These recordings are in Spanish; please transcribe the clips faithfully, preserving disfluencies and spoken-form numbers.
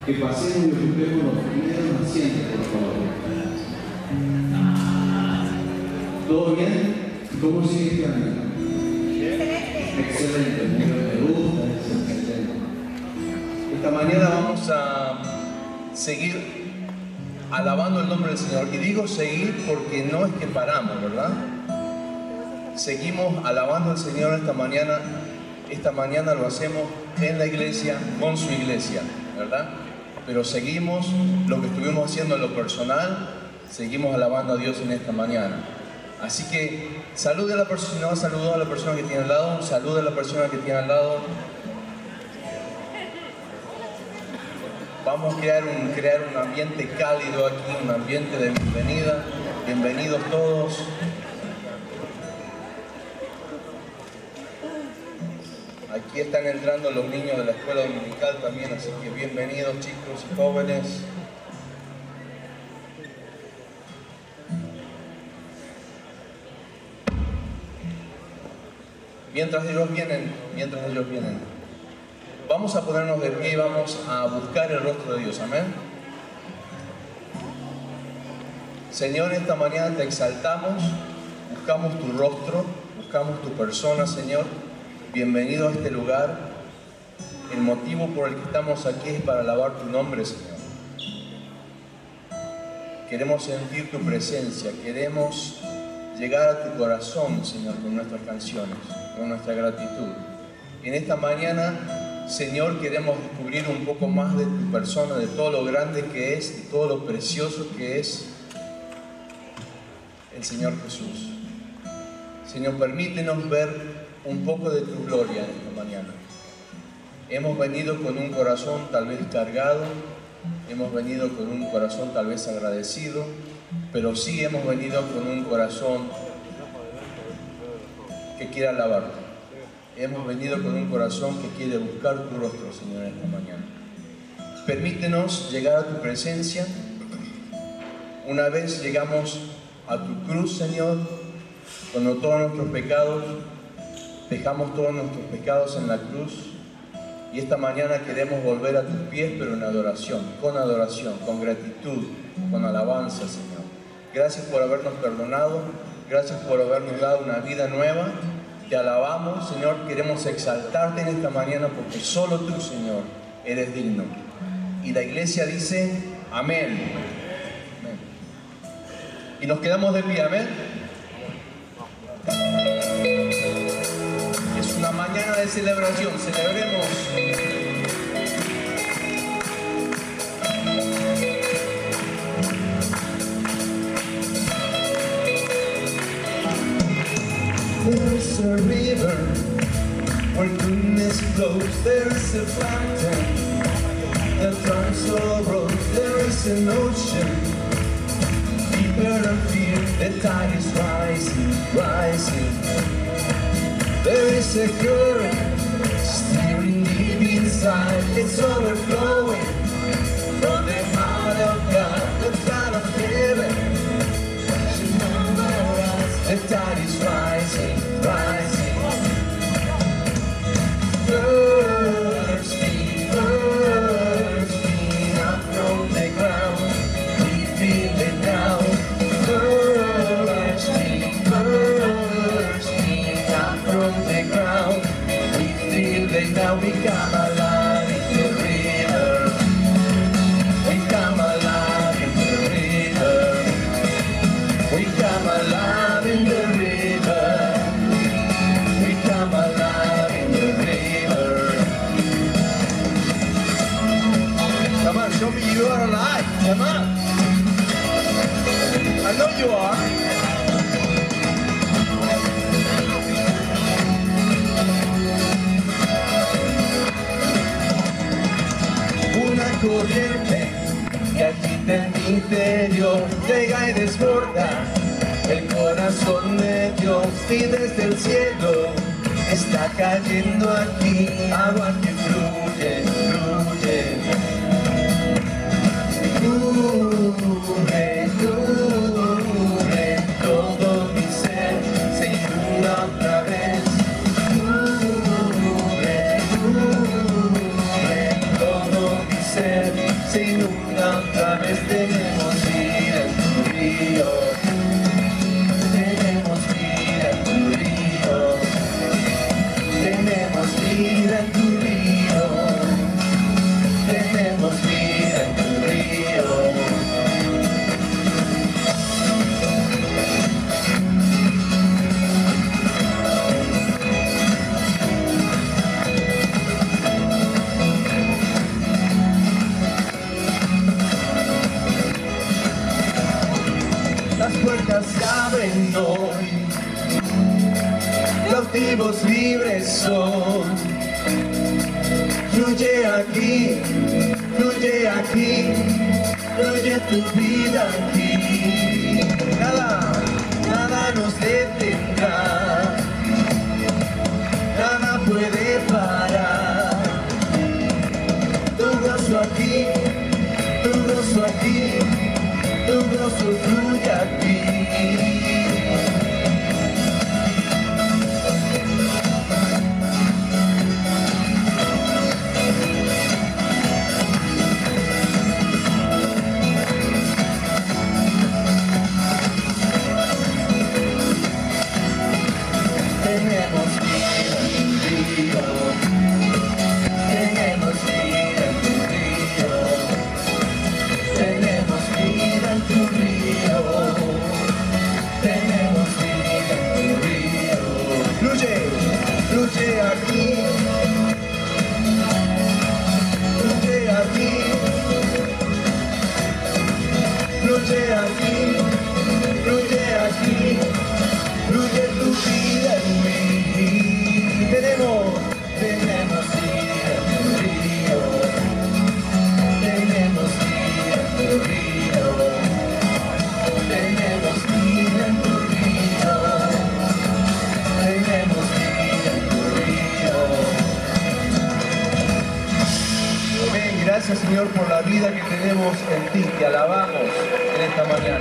que pasemos y ocupemos los primeros asientos, por favor. ¿Todo bien? ¿Cómo sigue este año? Excelente, muy bien, me gusta, es excelente. Esta mañana vamos a seguir alabando el nombre del Señor. Y digo seguir porque no es que paramos, ¿verdad? Seguimos alabando al Señor esta mañana. Esta mañana lo hacemos en la iglesia, con su iglesia, ¿verdad? Pero seguimos lo que estuvimos haciendo en lo personal, seguimos alabando a Dios en esta mañana. Así que salude a la persona, si no saludó a la persona que tiene al lado, salude a la persona que tiene al lado. Vamos a crear un, crear un ambiente cálido aquí, un ambiente de bienvenida. Bienvenidos todos. Aquí están entrando los niños de la escuela dominical también, así que bienvenidos chicos y jóvenes. Mientras ellos vienen, mientras ellos vienen, vamos a ponernos de pie y vamos a buscar el rostro de Dios, amén. Señor, esta mañana te exaltamos, buscamos tu rostro, buscamos tu persona, Señor. Bienvenido a este lugar. El motivo por el que estamos aquí es para alabar tu nombre, Señor. Queremos sentir tu presencia, queremos llegar a tu corazón, Señor, con nuestras canciones, con nuestra gratitud. En esta mañana, Señor, queremos descubrir un poco más de tu persona, de todo lo grande que es, de todo lo precioso que es el Señor Jesús. Señor, permítenos ver un poco de tu gloria en esta mañana. Hemos venido con un corazón tal vez cargado, hemos venido con un corazón tal vez agradecido, pero sí hemos venido con un corazón que quiere alabarte. Hemos venido con un corazón que quiere buscar tu rostro, Señor, esta mañana. Permítenos llegar a tu presencia. Una vez llegamos a tu cruz, Señor, cuando todos nuestros pecados, dejamos todos nuestros pecados en la cruz. Y esta mañana queremos volver a tus pies, pero en adoración, con adoración, con gratitud, con alabanza, Señor. Gracias por habernos perdonado, gracias por habernos dado una vida nueva. Te alabamos, Señor, queremos exaltarte en esta mañana porque solo tú, Señor, eres digno. Y la iglesia dice, amén. Amén. Y nos quedamos de pie, amén. Es una mañana de celebración, celebremos. There's a river where goodness flows. There is a fountain that turns all roads. There is an ocean deeper than fear. The tide is rising, rising. There is a current steering deep inside. It's overflowing from the heart of God, the flood of heaven. The tide is rising, rising. Thirsty, thirsty, up from the ground. We feel it now. Thirsty, thirsty, up from the ground. We feel it now. We come alive in the river. We come alive in the river. We come alive in the river. We come alive in the river. Come on, show me you are alive. Come on. I know you are. Una corriente que agita en mi interior, llega y desborda el corazón de Dios, y desde el cielo está cayendo aquí agua que fluye, fluye. Cubre, cubre todo mi ser, se inunda otra vez. Cubre, cubre todo mi ser. se inunda otra vez. Tenemos vida en tu río, tenemos vida en tu río, tenemos vida en tu río, tenemos vida en tu río. Las puertas se abren hoy, cautivos libres son. Fluye aquí, fluye aquí, fluye tu vida aquí. Nada, nada nos detendrá, nada puede parar. Tu gozo aquí, tu gozo aquí, tu gozo fluye aquí. Tenemos vida en tu río, tenemos vida en tu río, tenemos vida en tu río, tenemos vida en tu río. Fluye, fluye aquí, fluye aquí, fluye aquí, fluye aquí, fluye tu vida en mí. Tenemos, tenemos vida en tu río, tenemos vida en tu río, tenemos vida en tu río, tenemos vida en tu río. Amén. Gracias, Señor, por la vida que tenemos en ti. Te alabamos en esta mañana.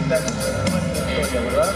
la, nuestra historia, ¿verdad?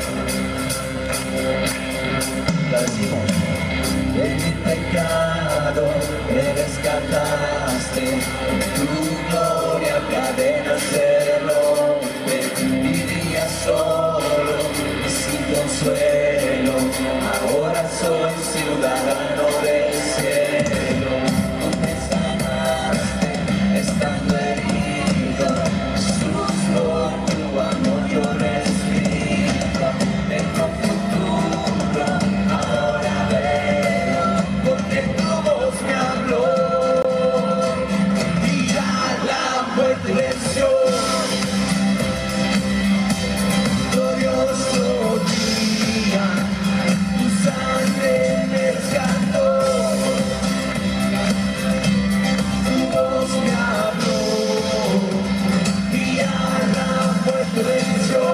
La decimos. De mi pecado me rescataste, tu gloria cadena se rompe, vivía solo y sin consuelo, ahora soy ciudadano del cielo. No me sanaste estando herido, Jesús, por tu amor yo respiro, tengo futuro, ahora veo, porque tu voz me habló, y ya la muerte venció. Glorioso día, tu sangre me rescató, tu voz me habló, y ya la muerte venció.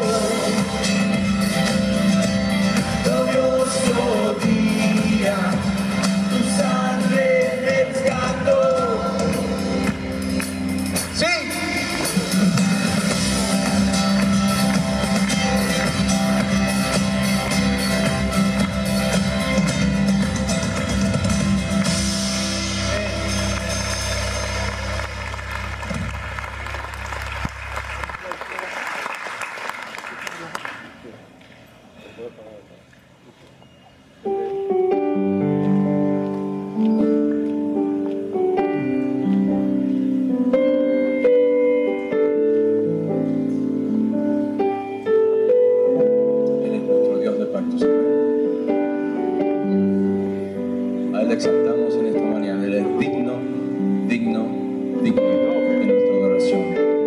Glorioso día, tu sangre me rescató. ¡Sí! Él es nuestro Dios de pactos. A Él le exaltamos en esta mañana. Él es digno, digno, digno de nuestra adoración.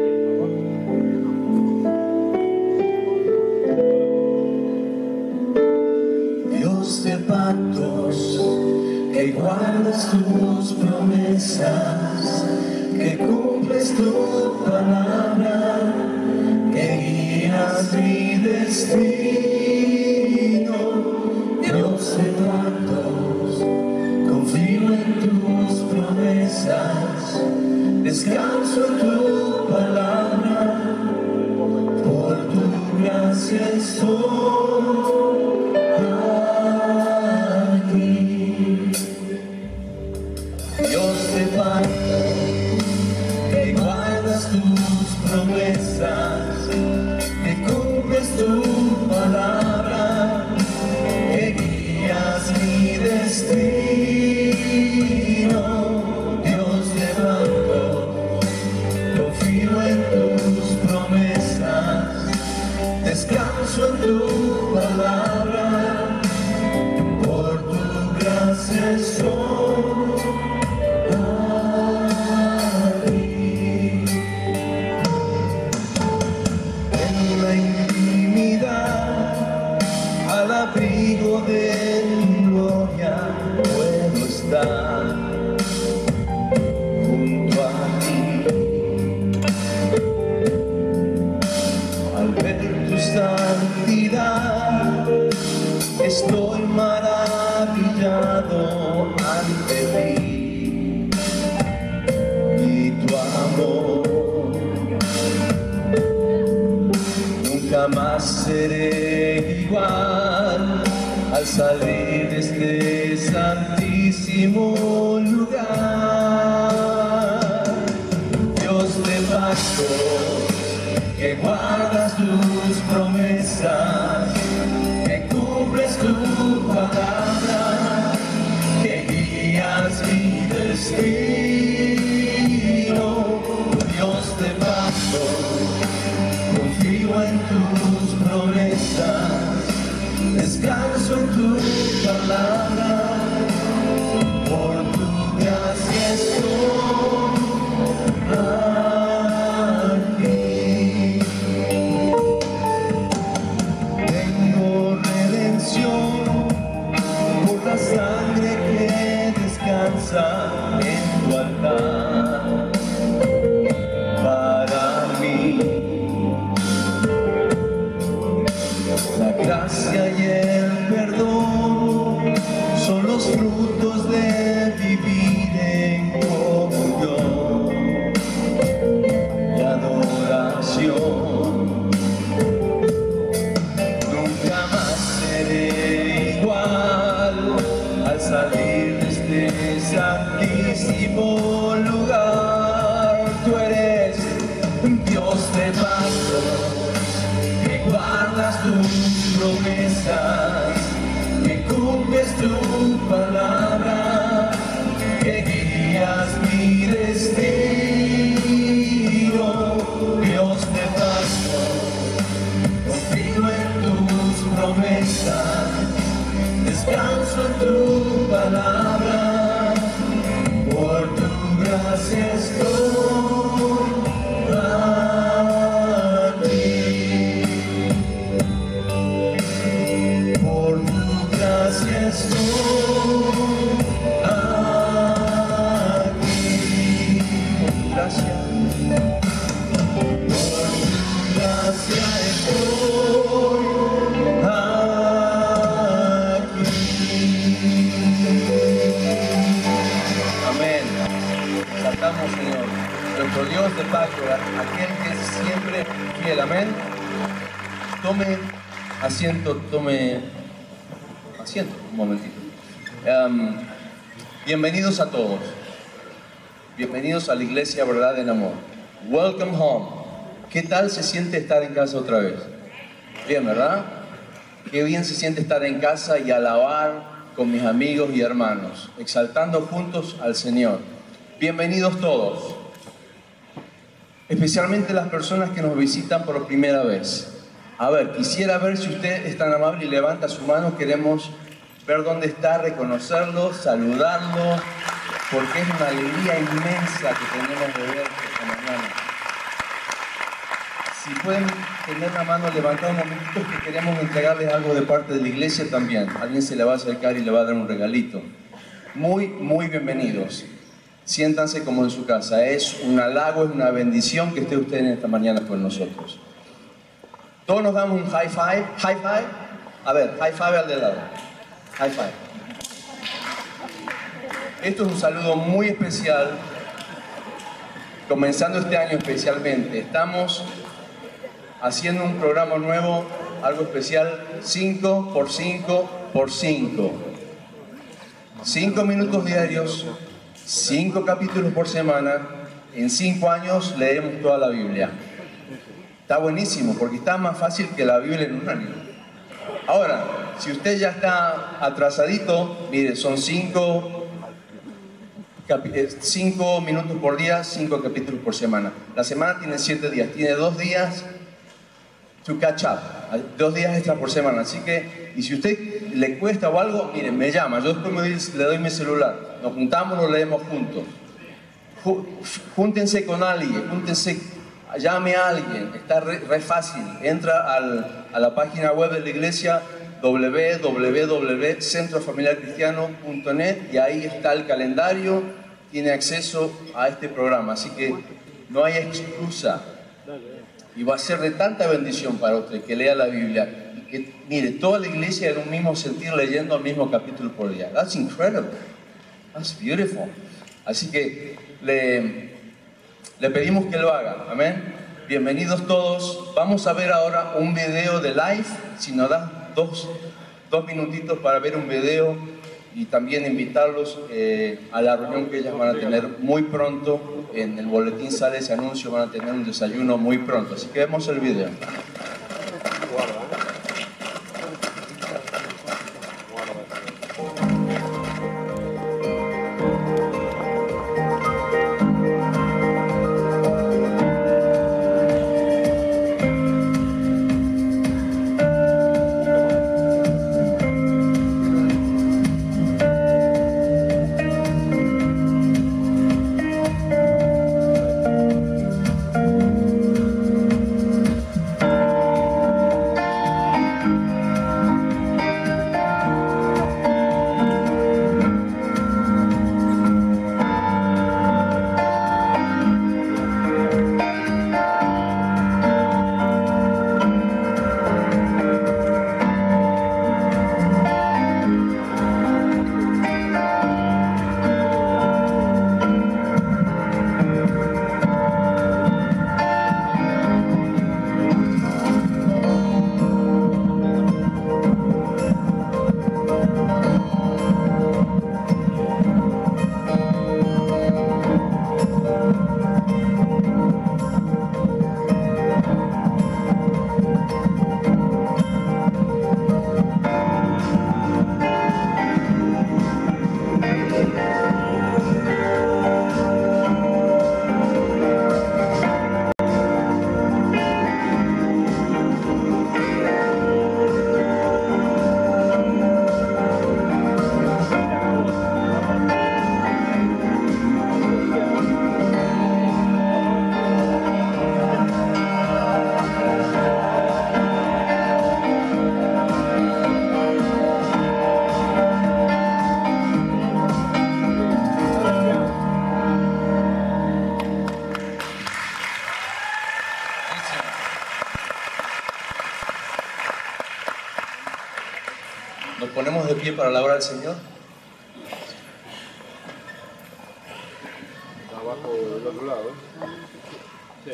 Dios de pactos, que guardas tus promesas, que cumples tu palabra, que guías mi destino. Dios de pactos, confío en tus promesas, descanso en tu palabra, por tu gracia estoy aquí. Dios de pactos, que guardas tus promesas, que cumples tu palabra, que guías mi destino. Dios de pactos, confío en tus promesas, descanso en tu palabra, por tu gracia estoy aquí. En la intimidad, al abrigo de tu gloria, puedo estar junto a ti. Al ver tu santidad, estoy maravillado ante ti, y tu amor. Nunca más seré igual al salir de este santísimo lugar. Dios de pactos, que guardas tus promesas, que cumples tu palabra, que guías mi destino. Dios de pactos, confío en tus promesas, descanso en tu palabra, por tu gracia estoy aquí. Tengo redención por la sangre que descansa en tu altar. Para mí, la gracia y el perdón solo tus promesas, que cumples tu palabra, que guías mi destino. Dios de pacto, confío en tus promesas, descanso en tu palabra, por tu gracia estoy aquí. Por tu gracia estoy aquí. Por tu gracia. Por tu gracia estoy aquí. Amén. Saltamos, Señor. Nuestro Dios de pacto, aquel que es siempre fiel. Amén. Tome asiento, tome asiento, un momentito. Um, bienvenidos a todos. Bienvenidos a la Iglesia Verdad en Amor. Welcome home. ¿Qué tal se siente estar en casa otra vez? Bien, ¿verdad? Qué bien se siente estar en casa y alabar con mis amigos y hermanos, exaltando juntos al Señor. Bienvenidos todos, especialmente las personas que nos visitan por primera vez. A ver, quisiera ver si usted es tan amable y levanta su mano. Queremos ver dónde está, reconocerlo, saludarlo, porque es una alegría inmensa que tenemos de ver esta mañana. Si pueden tener la mano levantada un momentito, que queremos entregarles algo de parte de la iglesia también. Alguien se le va a acercar y le va a dar un regalito. Muy, muy bienvenidos. Siéntanse como en su casa. Es un halago, es una bendición que esté usted en esta mañana con nosotros. Todos nos damos un high five. High five. A ver, high five al de lado. High five. Esto es un saludo muy especial, comenzando este año especialmente. Estamos haciendo un programa nuevo, algo especial, cinco por cinco por cinco. cinco minutos diarios, cinco capítulos por semana. En cinco años leemos toda la Biblia. Está buenísimo, porque está más fácil que la Biblia en un año. Ahora, si usted ya está atrasadito, mire, son cinco, cinco minutos por día, cinco capítulos por semana. La semana tiene siete días, tiene dos días to catch up, dos días extra por semana. Así que, y si a usted le cuesta o algo, mire, me llama, yo después me doy, le doy mi celular, nos juntamos, lo leemos juntos. Júntense con alguien, júntense, llame a alguien, está re, re fácil. Entra al, a la página web de la iglesia, doble u doble u doble u punto centro familiar cristiano punto net, y ahí está el calendario, tiene acceso a este programa, así que no hay excusa. Y va a ser de tanta bendición para usted que lea la Biblia y que mire toda la iglesia en un mismo sentir leyendo el mismo capítulo por día. That's incredible. That's beautiful. Así que le, le pedimos que lo haga. Amén. Bienvenidos todos. Vamos a ver ahora un video de live. Si nos dan dos, dos minutitos para ver un video, y también invitarlos eh, a la reunión que ellas van a tener muy pronto. En el boletín sale ese anuncio, van a tener un desayuno muy pronto. Así que vemos el video. Nos ponemos de pie para alabar al Señor. Abajo del otro lado. Sí.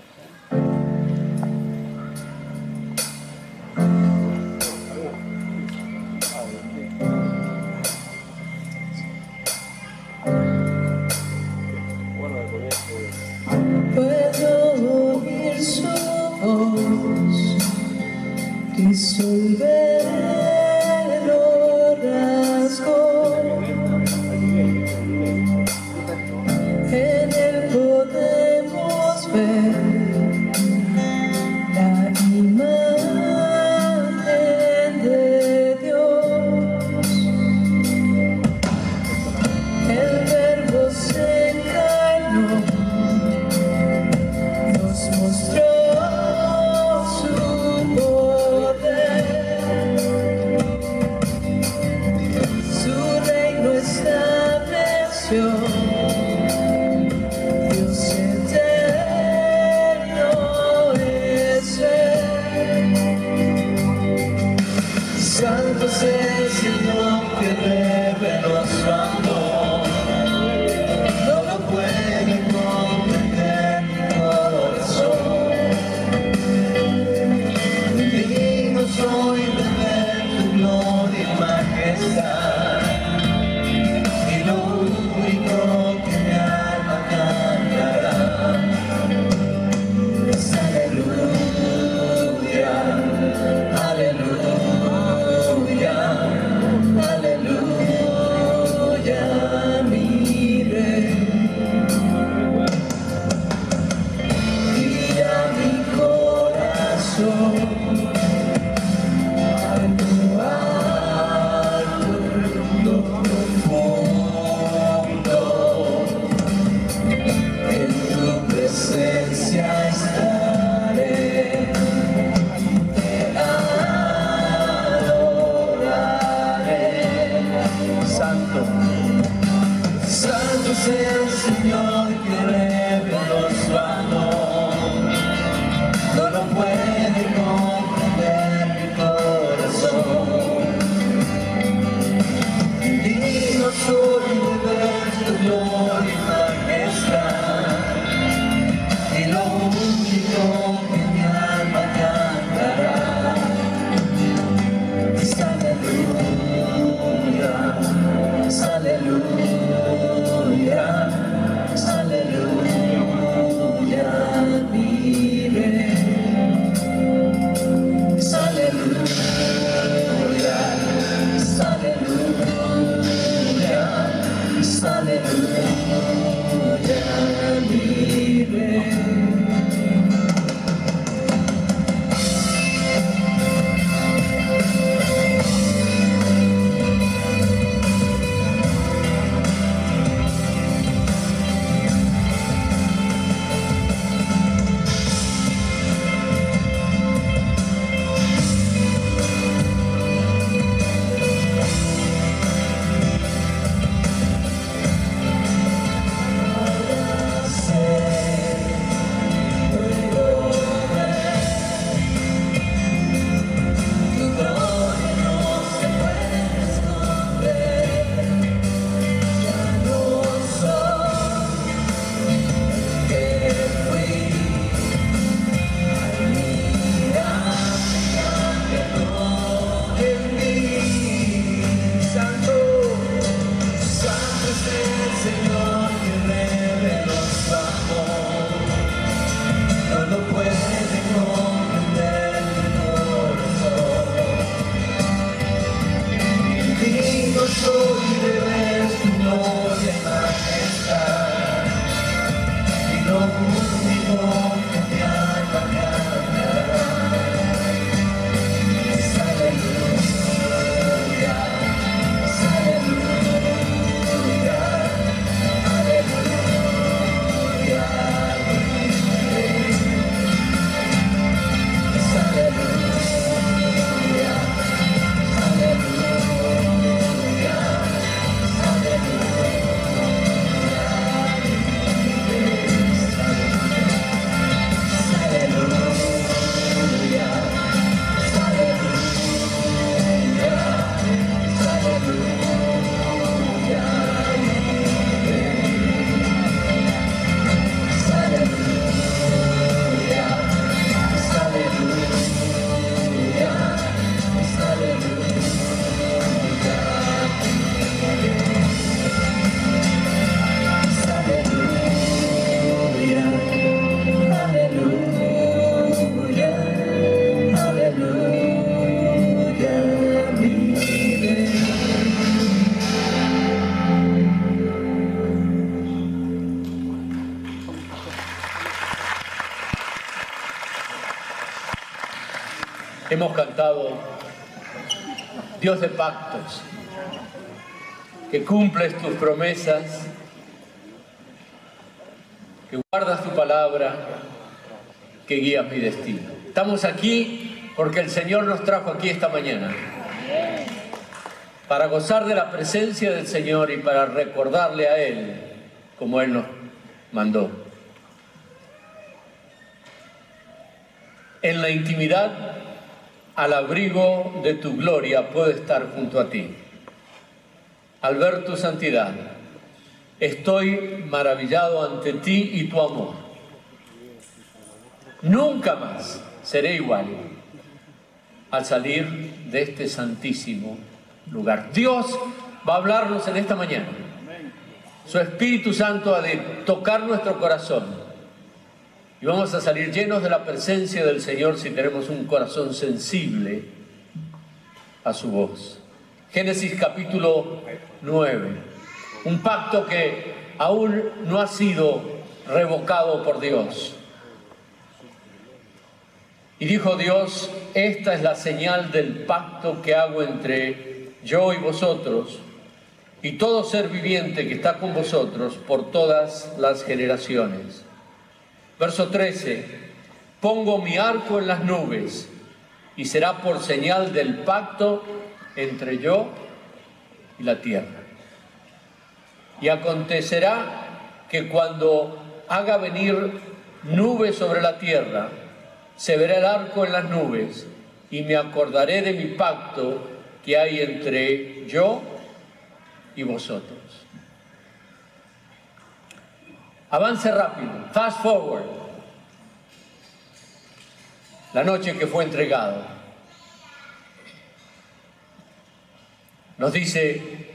Puedo oír su voz disolver los rasgos. En él podemos ver la imagen de Dios. El Verbo se encarnó, nos mostró su poder. Su reino estableció. Dios eterno es Él. Santo es el Señor que reveló su amor. No lo puede comprender mi corazón. Digno soy de ver tu gloria y majestad, y lo único que mi alma cantará es aleluya, aleluya, aleluya, mi Rey. Guía mi corazón a lo alto, lo profundo. En tu presencia estaré, te adoraré. Santo. Santo es el Señor que reveló su amor. No lo puede comprender Hemos cantado Dios de pactos, que cumples tus promesas, que guardas tu palabra, que guías mi destino. Estamos aquí porque el Señor nos trajo aquí esta mañana para gozar de la presencia del Señor y para recordarle a Él como Él nos mandó. En la intimidad, al abrigo de tu gloria, puedo estar junto a ti. Al ver tu santidad, estoy maravillado ante ti y tu amor. Nunca más seré igual al salir de este santísimo lugar. Dios va a hablarnos en esta mañana. Su Espíritu Santo ha de tocar nuestro corazón. Y vamos a salir llenos de la presencia del Señor si tenemos un corazón sensible a su voz. Génesis capítulo nueve. Un pacto que aún no ha sido revocado por Dios. Y dijo Dios: esta es la señal del pacto que hago entre yo y vosotros y todo ser viviente que está con vosotros por todas las generaciones. Verso trece, pongo mi arco en las nubes y será por señal del pacto entre yo y la tierra. Y acontecerá que cuando haga venir nubes sobre la tierra, se verá el arco en las nubes y me acordaré de mi pacto que hay entre yo y vosotros. Avance rápido, fast forward. La noche que fue entregado. Nos dice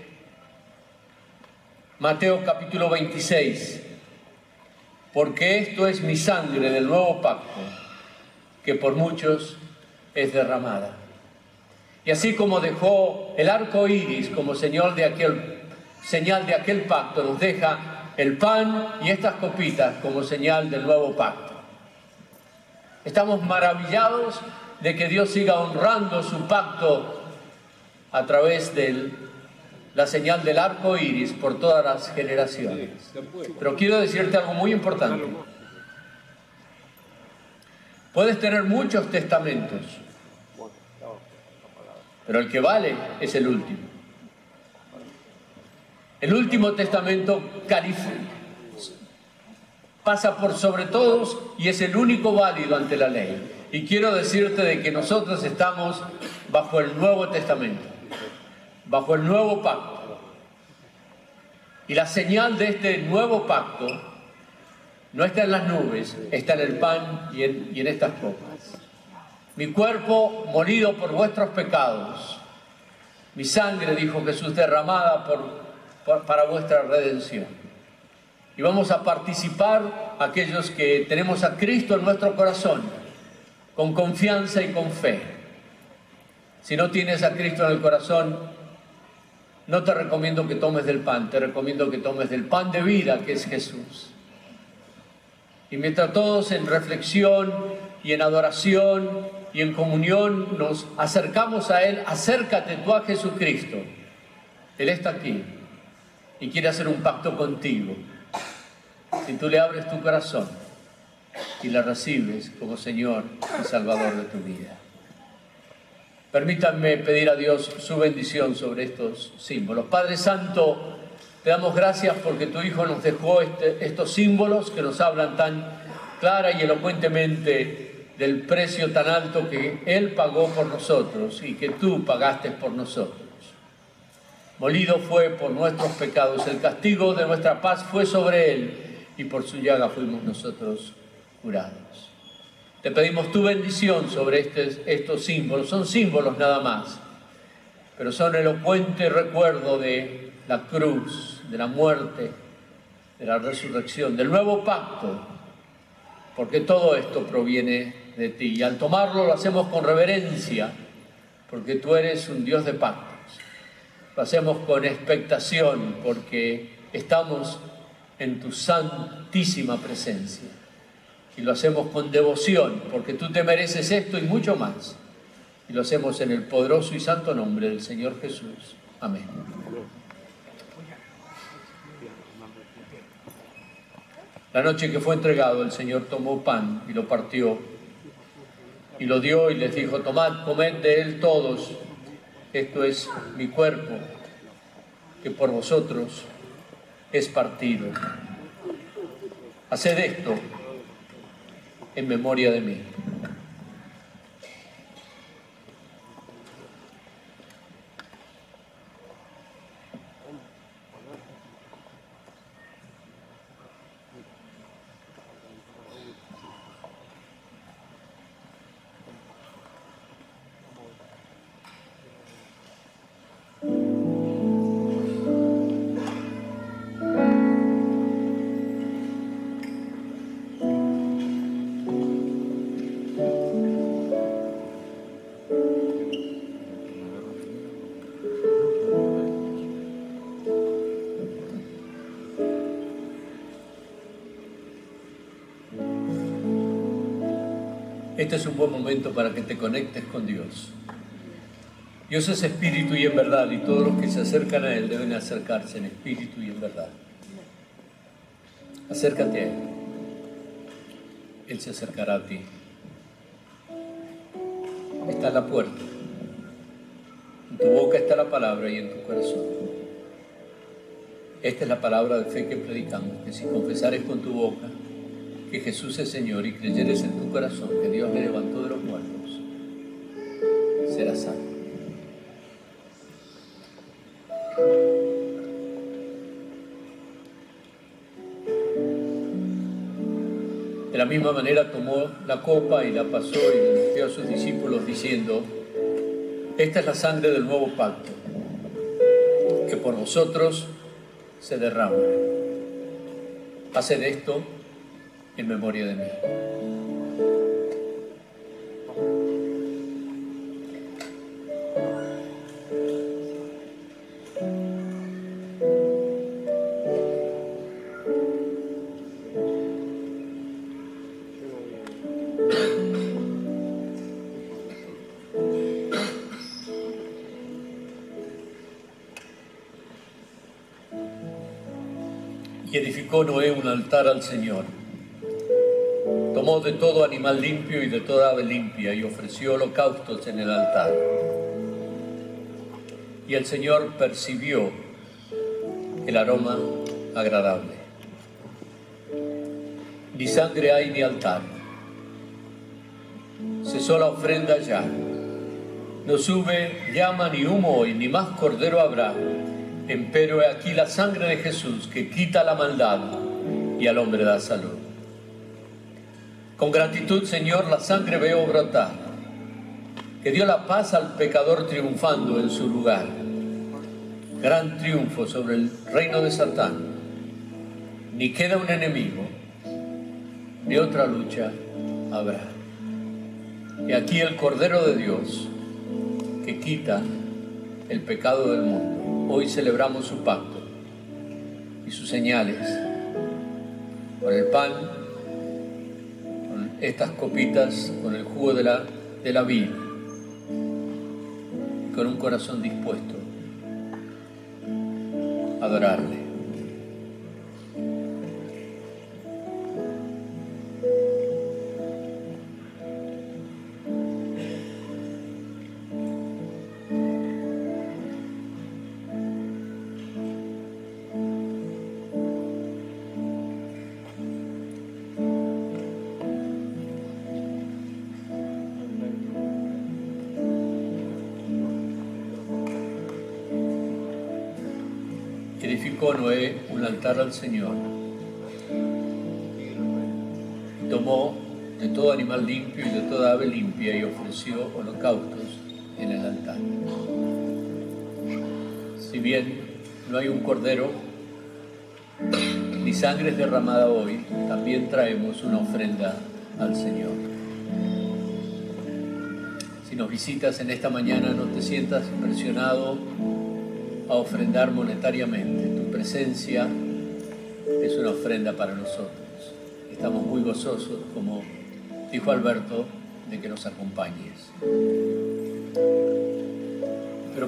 Mateo capítulo veintiséis, porque esto es mi sangre del nuevo pacto, que por muchos es derramada. Y así como dejó el arco iris como señal de aquel, señal de aquel pacto, nos deja el pan y estas copitas como señal del nuevo pacto. Estamos maravillados de que Dios siga honrando su pacto a través de la señal del arco iris por todas las generaciones. Pero quiero decirte algo muy importante. Puedes tener muchos testamentos, pero el que vale es el último. El último testamento pasa por sobre todos y es el único válido ante la ley. Y quiero decirte de que nosotros estamos bajo el Nuevo Testamento, bajo el nuevo pacto. Y la señal de este nuevo pacto no está en las nubes, está en el pan y en, y en estas copas. Mi cuerpo molido por vuestros pecados, mi sangre, dijo Jesús, derramada por para vuestra redención. Y vamos a participar aquellos que tenemos a Cristo en nuestro corazón, con confianza y con fe. Si no tienes a Cristo en el corazón, no te recomiendo que tomes del pan, te recomiendo que tomes del pan de vida que es Jesús. Y mientras todos en reflexión y en adoración y en comunión nos acercamos a Él, acércate tú a Jesucristo. Él está aquí y quiere hacer un pacto contigo. Si tú le abres tu corazón y le recibes como Señor y Salvador de tu vida. Permítanme pedir a Dios su bendición sobre estos símbolos. Padre Santo, te damos gracias porque tu Hijo nos dejó este, estos símbolos que nos hablan tan clara y elocuentemente del precio tan alto que Él pagó por nosotros y que tú pagaste por nosotros. Molido fue por nuestros pecados, el castigo de nuestra paz fue sobre Él y por su llaga fuimos nosotros curados. Te pedimos tu bendición sobre este, estos símbolos, son símbolos nada más, pero son elocuente recuerdo de la cruz, de la muerte, de la resurrección, del nuevo pacto, porque todo esto proviene de ti. Y al tomarlo lo hacemos con reverencia, porque tú eres un Dios de pactos. Lo hacemos con expectación, porque estamos en tu santísima presencia. Y lo hacemos con devoción, porque tú te mereces esto y mucho más. Y lo hacemos en el poderoso y santo nombre del Señor Jesús. Amén. La noche que fue entregado, el Señor tomó pan y lo partió y lo dio y les dijo: tomad, comed de él todos, esto es mi cuerpo, que por vosotros es partido. Haced esto en memoria de mí. Este es un buen momento para que te conectes con Dios. Dios es espíritu y en verdad, y todos los que se acercan a Él deben acercarse en espíritu y en verdad. Acércate a Él. Él se acercará a ti. Está en la puerta. En tu boca está la palabra y en tu corazón. Esta es la palabra de fe que predicamos, que si confesares con tu boca que Jesús es Señor y creyeres en tu corazón que Dios le levantó de los muertos, serás salvo. De la misma manera tomó la copa y la pasó y le dio a sus discípulos diciendo: esta es la sangre del nuevo pacto, que por vosotros se derrama. Haced esto en memoria de mí. Y edificó Noé un altar al Señor. Tomó de todo animal limpio y de toda ave limpia y ofreció holocaustos en el altar. Y el Señor percibió el aroma agradable. Ni sangre hay ni altar. Cesó la ofrenda ya. No sube llama ni humo hoy, ni más cordero habrá. Empero he aquí la sangre de Jesús que quita la maldad y al hombre da salud. Con gratitud, Señor, la sangre veo brotar, que dio la paz al pecador triunfando en su lugar. Gran triunfo sobre el reino de Satán. Ni queda un enemigo, ni otra lucha habrá. Y aquí el Cordero de Dios, que quita el pecado del mundo. Hoy celebramos su pacto y sus señales con el pan, con estas copitas, con el jugo de la, de la vid, con un corazón dispuesto a adorarle. Edificó Noé un altar al Señor. Tomó de todo animal limpio y de toda ave limpia y ofreció holocaustos en el altar. Si bien no hay un cordero ni sangre es derramada hoy, también traemos una ofrenda al Señor. Si nos visitas en esta mañana, no te sientas presionado a ofrendar monetariamente. Tu presencia es una ofrenda para nosotros. Estamos muy gozosos, como dijo Alberto, de que nos acompañes.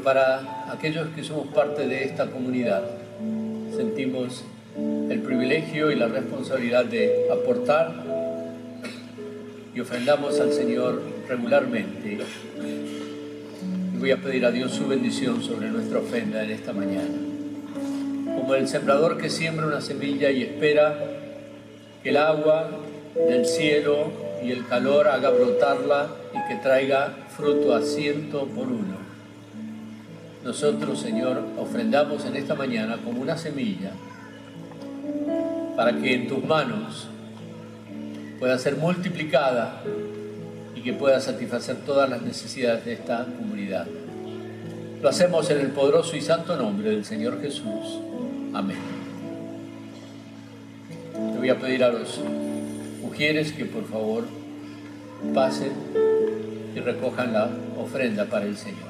pero para aquellos que somos parte de esta comunidad, sentimos el privilegio y la responsabilidad de aportar y ofrendamos al Señor regularmente. Y voy a pedir a Dios su bendición sobre nuestra ofrenda en esta mañana. Como el sembrador que siembra una semilla y espera que el agua del cielo y el calor haga brotarla y que traiga fruto a ciento por uno. Nosotros, Señor, ofrendamos en esta mañana como una semilla para que en tus manos pueda ser multiplicada y que pueda satisfacer todas las necesidades de esta comunidad. Lo hacemos en el poderoso y santo nombre del Señor Jesús. Amén. Le voy a pedir a los mujeres que por favor pasen y recojan la ofrenda para el Señor.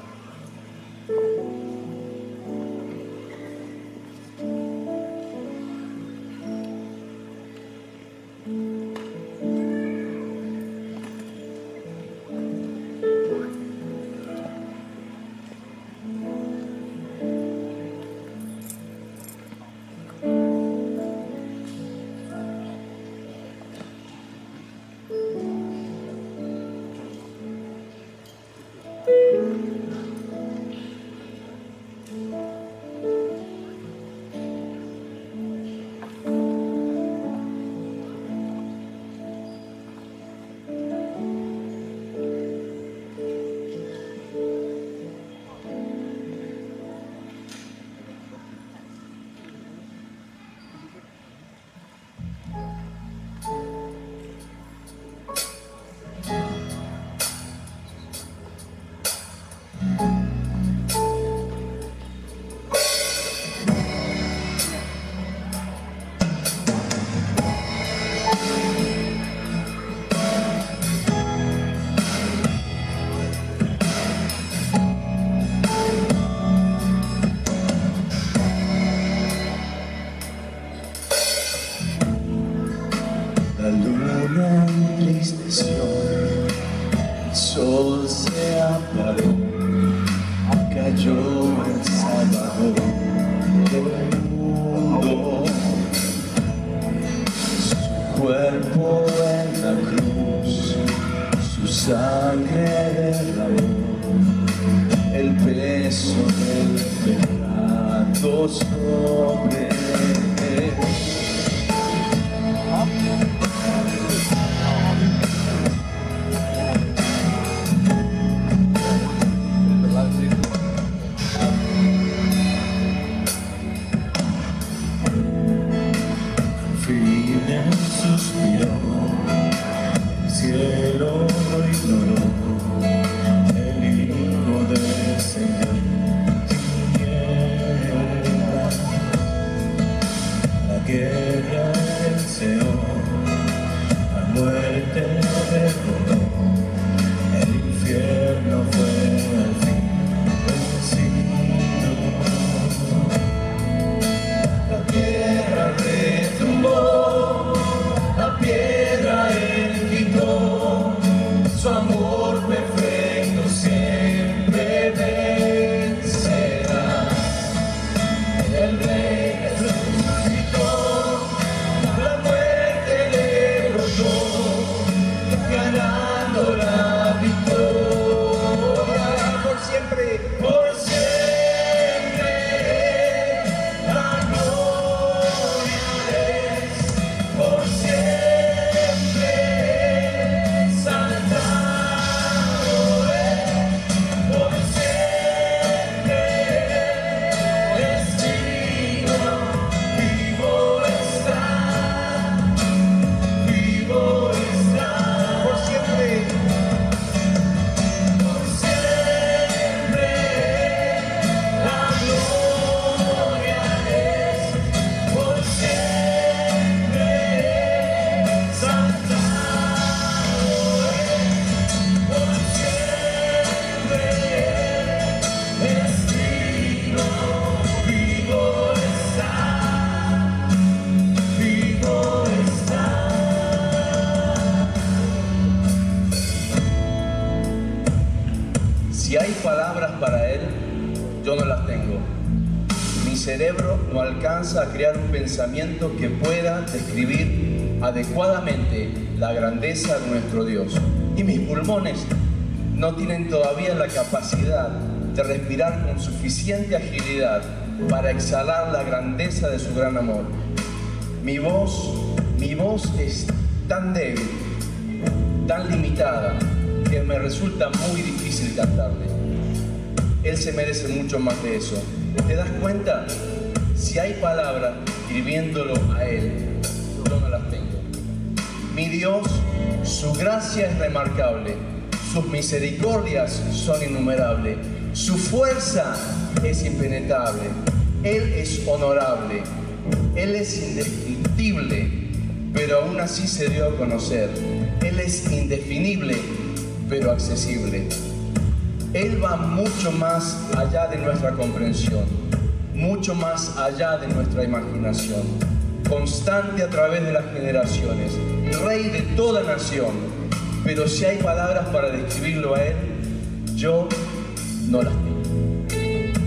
Si hay palabras para Él, yo no las tengo. Mi cerebro no alcanza a crear un pensamiento que pueda describir adecuadamente la grandeza de nuestro Dios. Y mis pulmones no tienen todavía la capacidad de respirar con suficiente agilidad para exhalar la grandeza de su gran amor. Mi voz, mi voz es tan débil, tan limitada, que me resulta muy difícil cantarle. Él se merece mucho más de eso. ¿Te das cuenta? Si hay palabras escribiéndolo a Él, yo no las tengo. Mi Dios, su gracia es remarcable, sus misericordias son innumerables, su fuerza es impenetrable, Él es honorable, Él es indescriptible, pero aún así se dio a conocer. Él es indefinible, pero accesible. Él va mucho más allá de nuestra comprensión, mucho más allá de nuestra imaginación, constante a través de las generaciones, Rey de toda nación. Pero si hay palabras para describirlo a Él, yo no las tengo.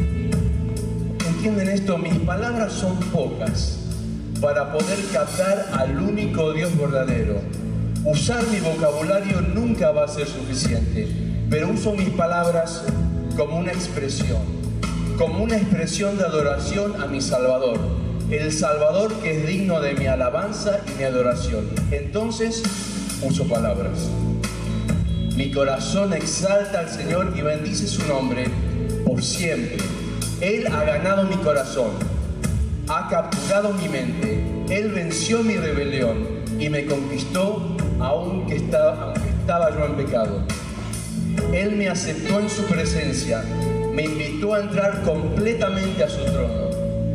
¿Entienden esto? Mis palabras son pocas para poder captar al único Dios verdadero. Usar mi vocabulario nunca va a ser suficiente, pero uso mis palabras como una expresión, como una expresión de adoración a mi Salvador, el Salvador que es digno de mi alabanza y mi adoración. Entonces, uso palabras. Mi corazón exalta al Señor y bendice su nombre por siempre. Él ha ganado mi corazón, ha capturado mi mente, Él venció mi rebelión y me conquistó aunque estaba, aunque estaba yo en pecado. Él me aceptó en su presencia, me invitó a entrar completamente a su trono.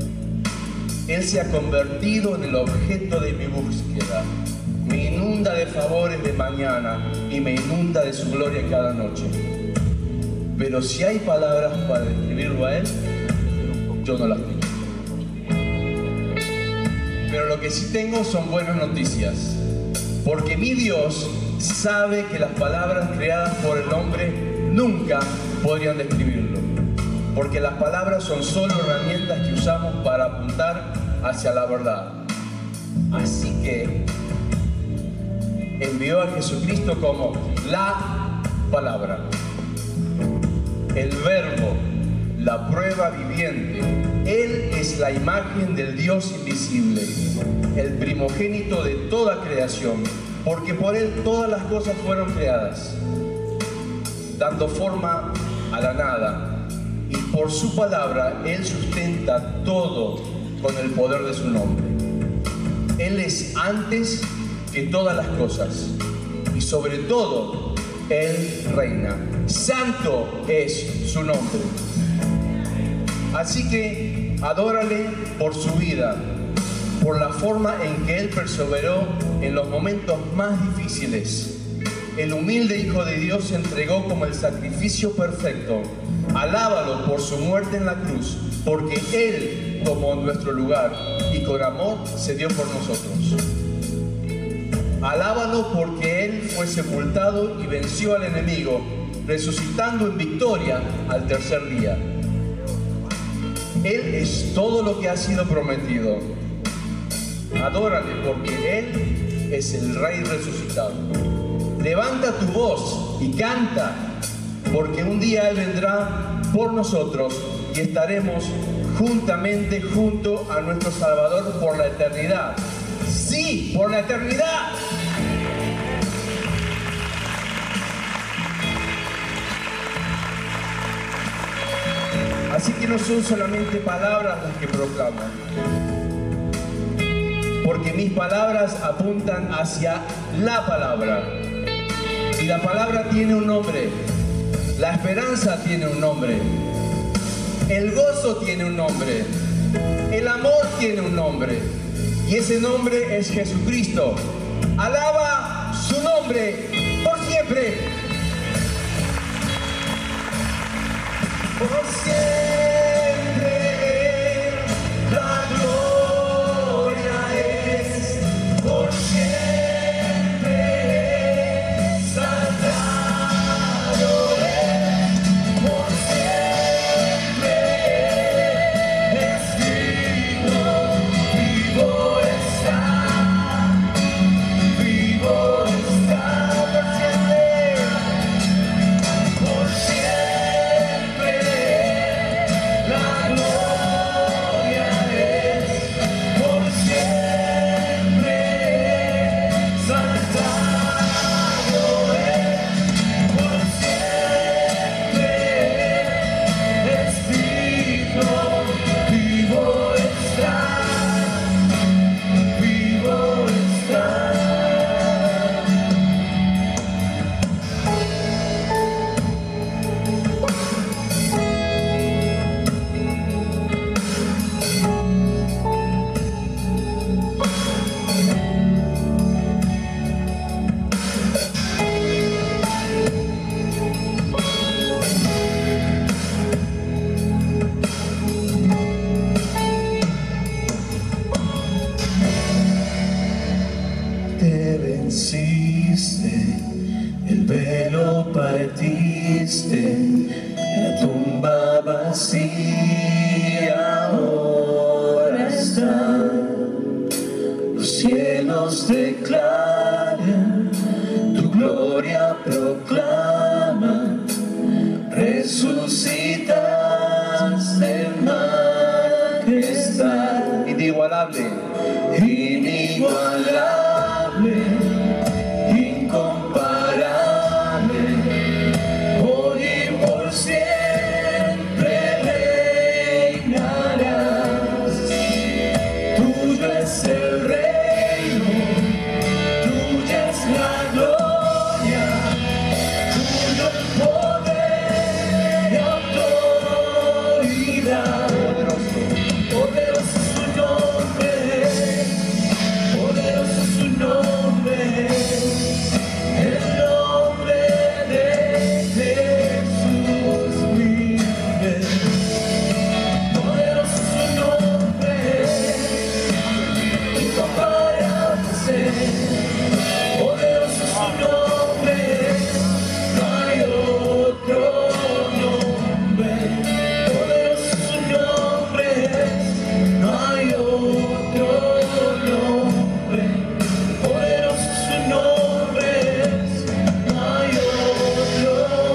Él se ha convertido en el objeto de mi búsqueda. Me inunda de favores de mañana y me inunda de su gloria cada noche. Pero si hay palabras para describirlo a Él, yo no las tengo. Pero lo que sí tengo son buenas noticias, porque mi Dios sabe que las palabras creadas por el hombre nunca podrían describirlo, porque las palabras son solo herramientas que usamos para apuntar hacia la verdad. Así que envió a Jesucristo como la palabra, el verbo, la prueba viviente. Él es la imagen del Dios invisible, el primogénito de toda creación, porque por Él todas las cosas fueron creadas, dando forma a la nada, y por su palabra Él sustenta todo con el poder de su nombre. Él es antes que todas las cosas, y sobre todo Él reina. Santo es su nombre. Así que adórale por su vida, por la forma en que Él perseveró en los momentos más difíciles. El humilde Hijo de Dios se entregó como el sacrificio perfecto. Alábalo por su muerte en la cruz, porque Él tomó nuestro lugar y con amor se dio por nosotros. Alábalo porque Él fue sepultado y venció al enemigo, resucitando en victoria al tercer día. Él es todo lo que ha sido prometido. Adórale porque Él es el Rey resucitado. Levanta tu voz y canta, porque un día Él vendrá por nosotros y estaremos juntamente junto a nuestro Salvador por la eternidad. ¡Sí, por la eternidad! Así que no son solamente palabras las que proclamo, porque mis palabras apuntan hacia la palabra. Y la palabra tiene un nombre, la esperanza tiene un nombre, el gozo tiene un nombre, el amor tiene un nombre, y ese nombre es Jesucristo. Alaba su nombre por siempre. Por siempre la gloria es, por siempre exaltado es, por siempre viste la tumba vacía, ahora está. Los cielos declaran, tu gloria proclaman, resucitaste en majestad. Inigualable, inigualable, incomparable, hoy y por siempre reinarás. Tuyo es el reino, tuya es la gloria, tuyo el poder y autoridad. Poderoso es su nombre, poderoso es su nombre, el nombre de Jesús vive. Poderoso es su nombre, incomparable, poderoso es su nombre, no hay otro nombre. Poderoso es su nombre, no hay otro nombre. Poderoso es su nombre, no hay otro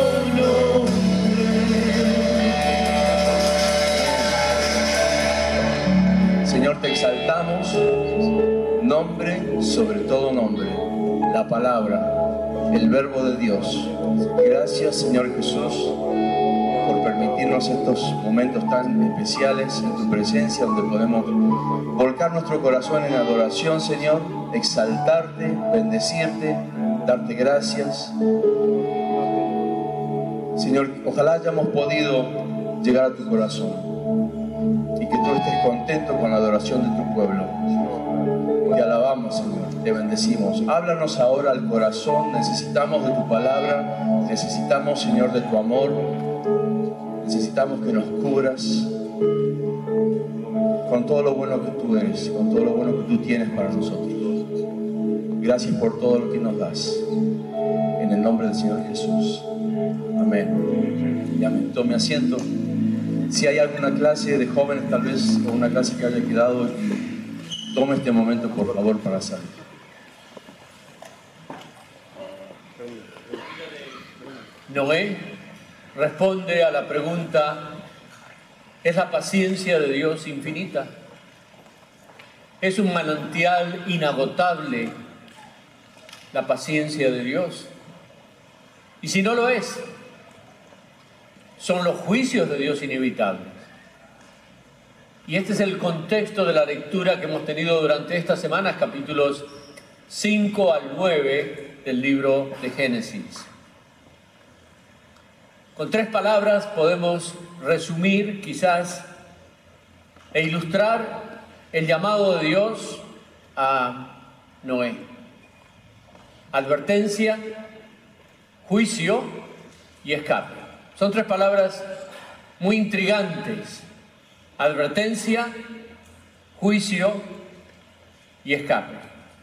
nombre. Señor, te exaltamos, nombre sobre todo nombre, la palabra, el verbo de Dios. Gracias, Señor Jesús, por permitirnos estos momentos tan especiales en tu presencia, donde podemos volcar nuestro corazón en adoración, Señor, exaltarte, bendecirte, darte gracias. Señor, ojalá hayamos podido llegar a tu corazón y que tú estés contento con la adoración de tu pueblo. Te alabamos, Señor, te bendecimos. Háblanos ahora al corazón, necesitamos de tu palabra, necesitamos, Señor, de tu amor, necesitamos que nos cubras con todo lo bueno que tú eres, con todo lo bueno que tú tienes para nosotros. Gracias por todo lo que nos das. En el nombre del Señor Jesús. Amén. Y amén. Tome asiento. Si hay alguna clase de jóvenes, tal vez, o una clase que haya quedado, tome este momento, por favor, para salir. Noé responde a la pregunta: ¿es la paciencia de Dios infinita? ¿Es un manantial inagotable la paciencia de Dios? Y si no lo es, son los juicios de Dios inevitables. Y este es el contexto de la lectura que hemos tenido durante estas semanas, capítulos cinco al nueve del libro de Génesis. Con tres palabras podemos resumir quizás e ilustrar el llamado de Dios a Noé: advertencia, juicio y escape. Son tres palabras muy intrigantes: advertencia, juicio y escape.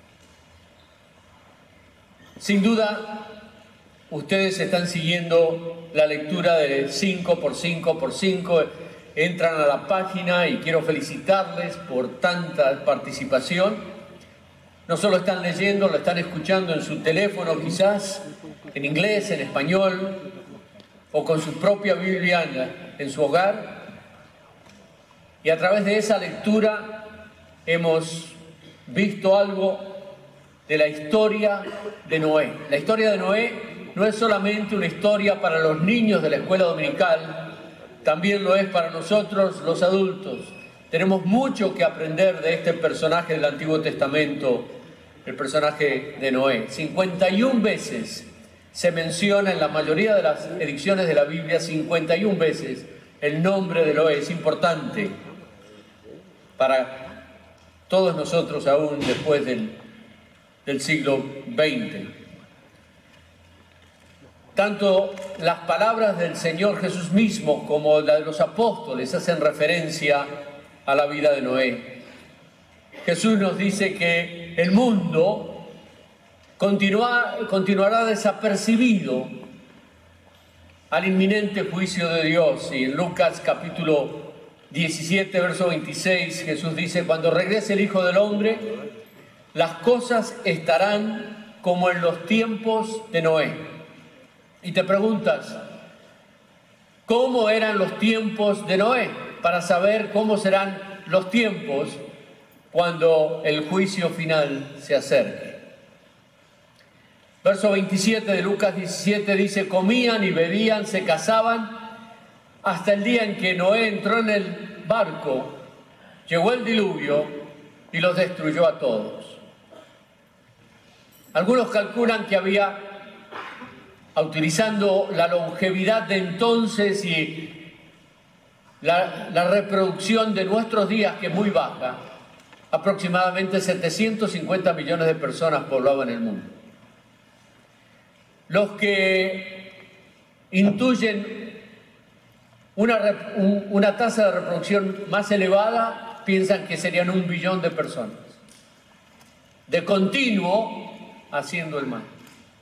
Sin duda, ustedes están siguiendo la lectura de cinco por cinco por cinco, entran a la página y quiero felicitarles por tanta participación. No solo están leyendo, lo están escuchando en su teléfono quizás, en inglés, en español, o con su propia Biblia en, la, en su hogar. Y a través de esa lectura hemos visto algo de la historia de Noé. La historia de Noé no es solamente una historia para los niños de la escuela dominical, también lo es para nosotros los adultos. Tenemos mucho que aprender de este personaje del Antiguo Testamento, el personaje de Noé. cincuenta y una veces se menciona en la mayoría de las ediciones de la Biblia, cincuenta y una veces el nombre de Noé. Es importante para todos nosotros aún después del, del siglo veinte. Tanto las palabras del Señor Jesús mismo como las de los apóstoles hacen referencia a la vida de Noé. Jesús nos dice que el mundo continúa, continuará desapercibido al inminente juicio de Dios. Y en Lucas capítulo diecisiete, verso veintiséis, Jesús dice: cuando regrese el Hijo del Hombre, las cosas estarán como en los tiempos de Noé. Y te preguntas, ¿cómo eran los tiempos de Noé? Para saber cómo serán los tiempos cuando el juicio final se acerque. Verso veintisiete de Lucas diecisiete dice: comían y bebían, se casaban, hasta el día en que Noé entró en el barco, llegó el diluvio y los destruyó a todos. Algunos calculan que había, utilizando la longevidad de entonces y la, la reproducción de nuestros días, que es muy baja, aproximadamente setecientos cincuenta millones de personas poblaban el mundo. Los que intuyen una, una tasa de reproducción más elevada piensan que serían un billón de personas, de continuo haciendo el mal.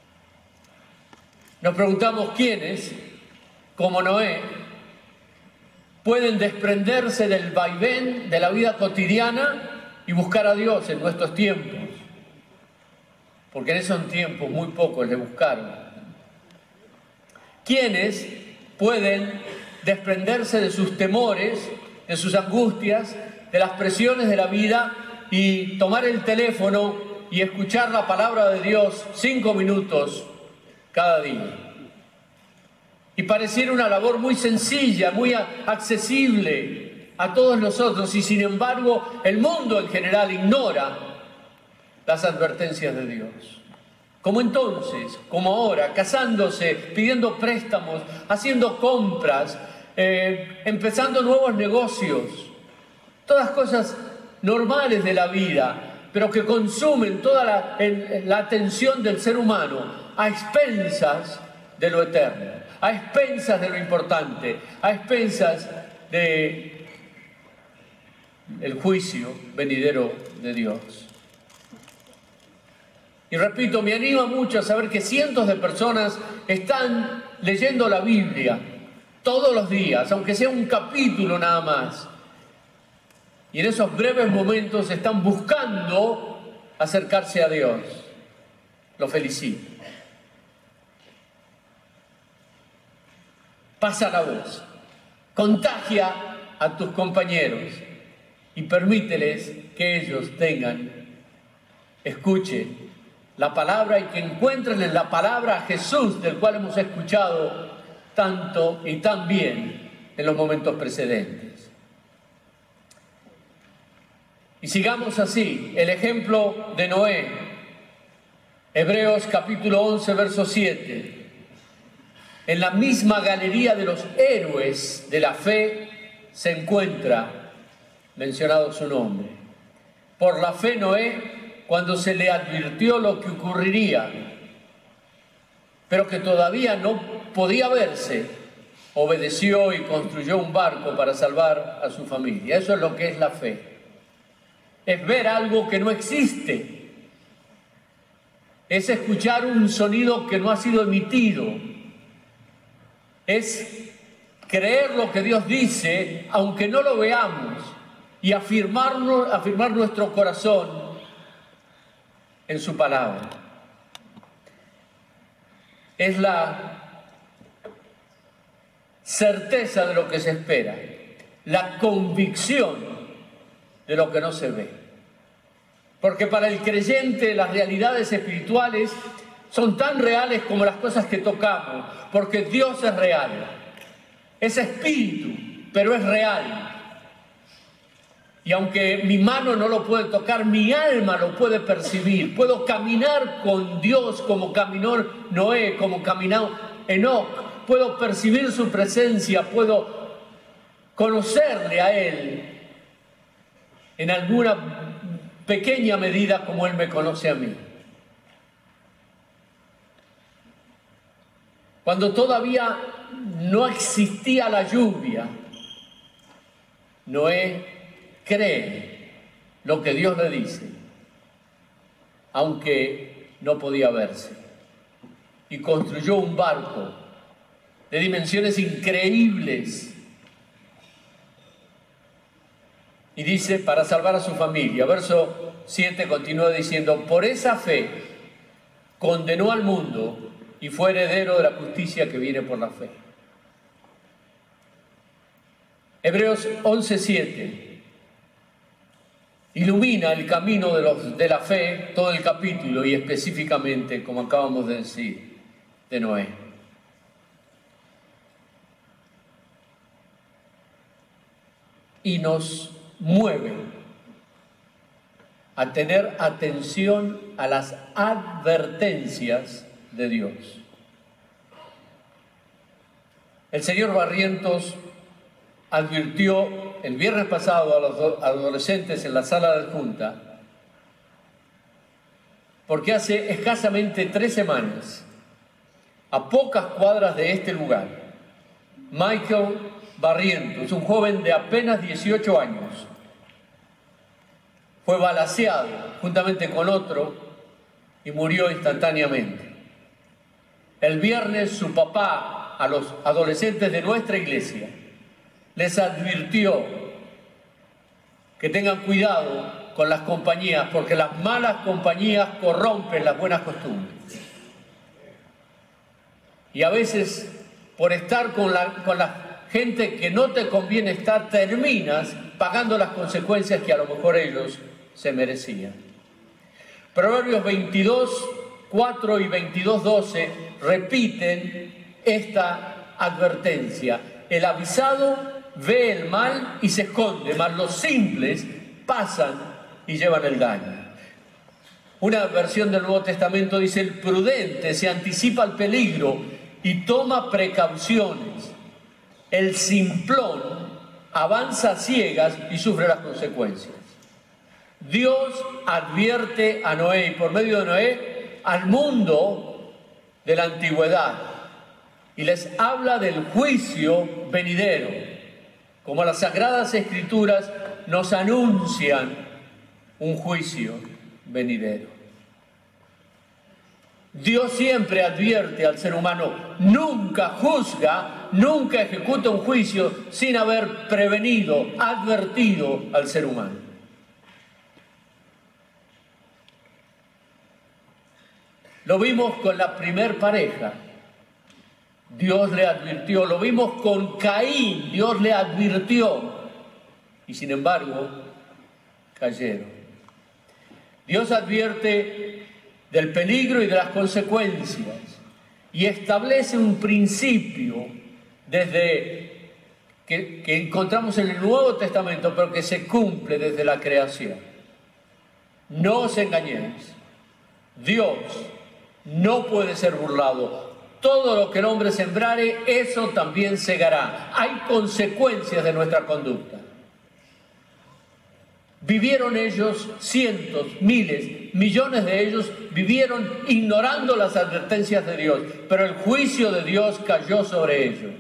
Nos preguntamos quiénes, como Noé, pueden desprenderse del vaivén de la vida cotidiana y buscar a Dios en nuestros tiempos, porque en esos tiempos muy pocos le buscaron. ¿Quiénes pueden desprenderse de sus temores, de sus angustias, de las presiones de la vida y tomar el teléfono y escuchar la palabra de Dios cinco minutos cada día? Y pareciera una labor muy sencilla, muy accesible a todos nosotros, y sin embargo el mundo en general ignora las advertencias de Dios. Como entonces, como ahora, casándose, pidiendo préstamos, haciendo compras, eh, empezando nuevos negocios, todas cosas normales de la vida, pero que consumen toda la, el, la atención del ser humano a expensas de lo eterno, a expensas de lo importante, a expensas de el juicio venidero de Dios. Y repito, me anima mucho a saber que cientos de personas están leyendo la Biblia todos los días, aunque sea un capítulo nada más. Y en esos breves momentos están buscando acercarse a Dios. Lo felicito. Pasa la voz, contagia a tus compañeros y permíteles que ellos tengan, escuchen la palabra y que encuentren en la palabra a Jesús, del cual hemos escuchado tanto y tan bien en los momentos precedentes. Y sigamos así, el ejemplo de Noé, Hebreos capítulo once, verso siete. En la misma galería de los héroes de la fe se encuentra mencionado su nombre. Por la fe Noé, cuando se le advirtió lo que ocurriría, pero que todavía no podía verse, obedeció y construyó un barco para salvar a su familia. Eso es lo que es la fe. Es ver algo que no existe. Es escuchar un sonido que no ha sido emitido. Es creer lo que Dios dice, aunque no lo veamos, y afirmarlo, afirmar nuestro corazón en su palabra. Es la certeza de lo que se espera, la convicción de lo que no se ve. Porque para el creyente las realidades espirituales son tan reales como las cosas que tocamos, porque Dios es real. Es espíritu, pero es real. Y aunque mi mano no lo puede tocar, mi alma lo puede percibir. Puedo caminar con Dios como caminó Noé, como caminó Enoc. Puedo percibir su presencia, puedo conocerle a Él en alguna pequeña medida como Él me conoce a mí. Cuando todavía no existía la lluvia, Noé cree lo que Dios le dice, aunque no podía verse, y construyó un barco de dimensiones increíbles. Y dice, para salvar a su familia. Verso siete continúa diciendo, por esa fe condenó al mundo y fue heredero de la justicia que viene por la fe. Hebreos once siete ilumina el camino de, los, de la fe, todo el capítulo, y específicamente, como acabamos de decir, de Noé. Y nos mueve a tener atención a las advertencias de Dios. El señor Barrientos advirtió el viernes pasado a los adolescentes en la sala de junta, porque hace escasamente tres semanas, a pocas cuadras de este lugar, Michael Barrientos, un joven de apenas dieciocho años, fue balaceado juntamente con otro y murió instantáneamente. El viernes su papá a los adolescentes de nuestra iglesia les advirtió que tengan cuidado con las compañías, porque las malas compañías corrompen las buenas costumbres. Y a veces, por estar con la, con la gente que no te conviene estar, terminas pagando las consecuencias que a lo mejor ellos se merecían. Proverbios veintidós, cuatro y veintidós, doce repiten esta advertencia. El avisado ve el mal y se esconde, mas los simples pasan y llevan el daño. Una versión del Nuevo Testamento dice, el prudente se anticipa al peligro y toma precauciones. El simplón avanza a ciegas y sufre las consecuencias. Dios advierte a Noé, y por medio de Noé, al mundo de la antigüedad, y les habla del juicio venidero, como las Sagradas Escrituras nos anuncian un juicio venidero. Dios siempre advierte al ser humano, nunca juzga, nunca ejecuta un juicio sin haber prevenido, advertido al ser humano. Lo vimos con la primer pareja, Dios le advirtió. Lo vimos con Caín, Dios le advirtió. Y sin embargo, cayeron. Dios advierte del peligro y de las consecuencias y establece un principio desde que, que encontramos en el Nuevo Testamento, pero que se cumple desde la creación. No os engañéis. Dios no puede ser burlado. Todo lo que el hombre sembrare, eso también segará. Hay consecuencias de nuestra conducta. Vivieron ellos, cientos, miles, millones de ellos vivieron ignorando las advertencias de Dios, pero el juicio de Dios cayó sobre ellos.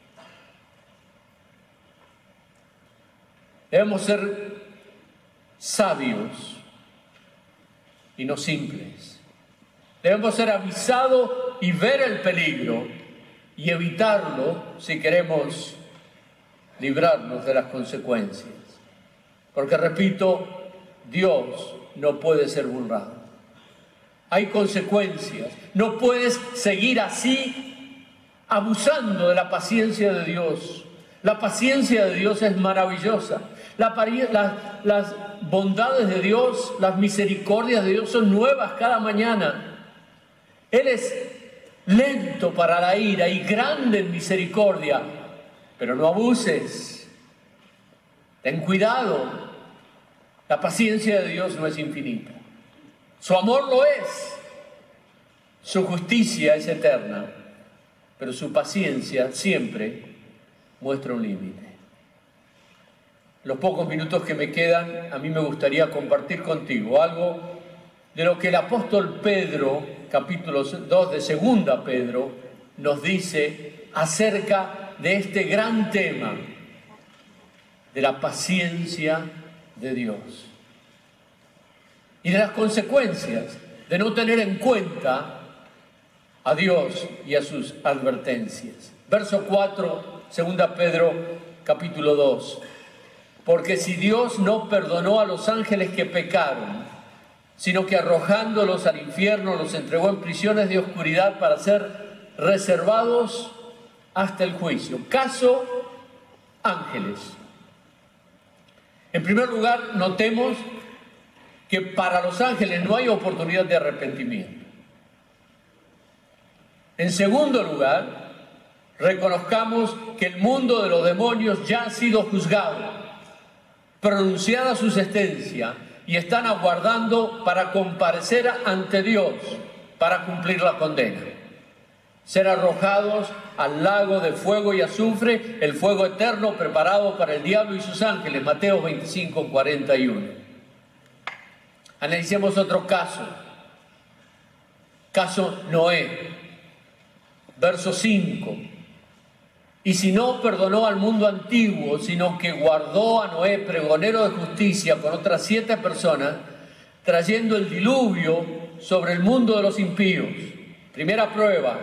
Debemos ser sabios y no simples. Debemos ser avisados y ver el peligro y evitarlo si queremos librarnos de las consecuencias. Porque, repito, Dios no puede ser burlado. Hay consecuencias. No puedes seguir así abusando de la paciencia de Dios. La paciencia de Dios es maravillosa. La, la, las bondades de Dios, las misericordias de Dios son nuevas cada mañana. Él es lento para la ira y grande en misericordia, pero no abuses. Ten cuidado. La paciencia de Dios no es infinita. Su amor lo es. Su justicia es eterna, pero su paciencia siempre muestra un límite. Los pocos minutos que me quedan, a mí me gustaría compartir contigo algo de lo que el apóstol Pedro, capítulo dos de Segunda Pedro, nos dice acerca de este gran tema de la paciencia de Dios y de las consecuencias de no tener en cuenta a Dios y a sus advertencias. Verso cuatro, segunda Pedro, capítulo dos. Porque si Dios no perdonó a los ángeles que pecaron, sino que arrojándolos al infierno los entregó en prisiones de oscuridad para ser reservados hasta el juicio. Caso ángeles. En primer lugar, notemos que para los ángeles no hay oportunidad de arrepentimiento. En segundo lugar, reconozcamos que el mundo de los demonios ya ha sido juzgado, pronunciada su sentencia, y están aguardando para comparecer ante Dios para cumplir la condena. Ser arrojados al lago de fuego y azufre, el fuego eterno preparado para el diablo y sus ángeles. Mateo veinticinco, cuarenta y uno. Analicemos otro caso. Caso Noé. Verso cinco. Y si no perdonó al mundo antiguo, sino que guardó a Noé, pregonero de justicia, con otras siete personas, trayendo el diluvio sobre el mundo de los impíos. Primera prueba.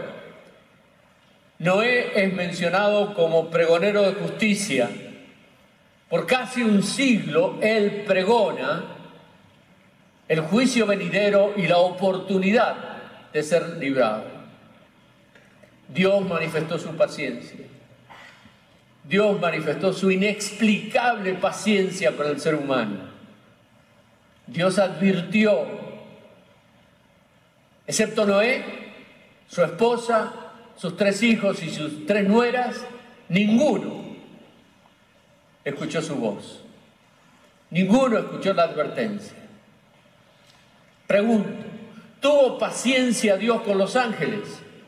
Noé es mencionado como pregonero de justicia. Por casi un siglo él pregona el juicio venidero y la oportunidad de ser librado. Dios manifestó su paciencia. Dios manifestó su inexplicable paciencia con el ser humano. Dios advirtió, excepto Noé, su esposa, sus tres hijos y sus tres nueras, ninguno escuchó su voz. Ninguno escuchó la advertencia. Pregunto, ¿tuvo paciencia Dios con los ángeles?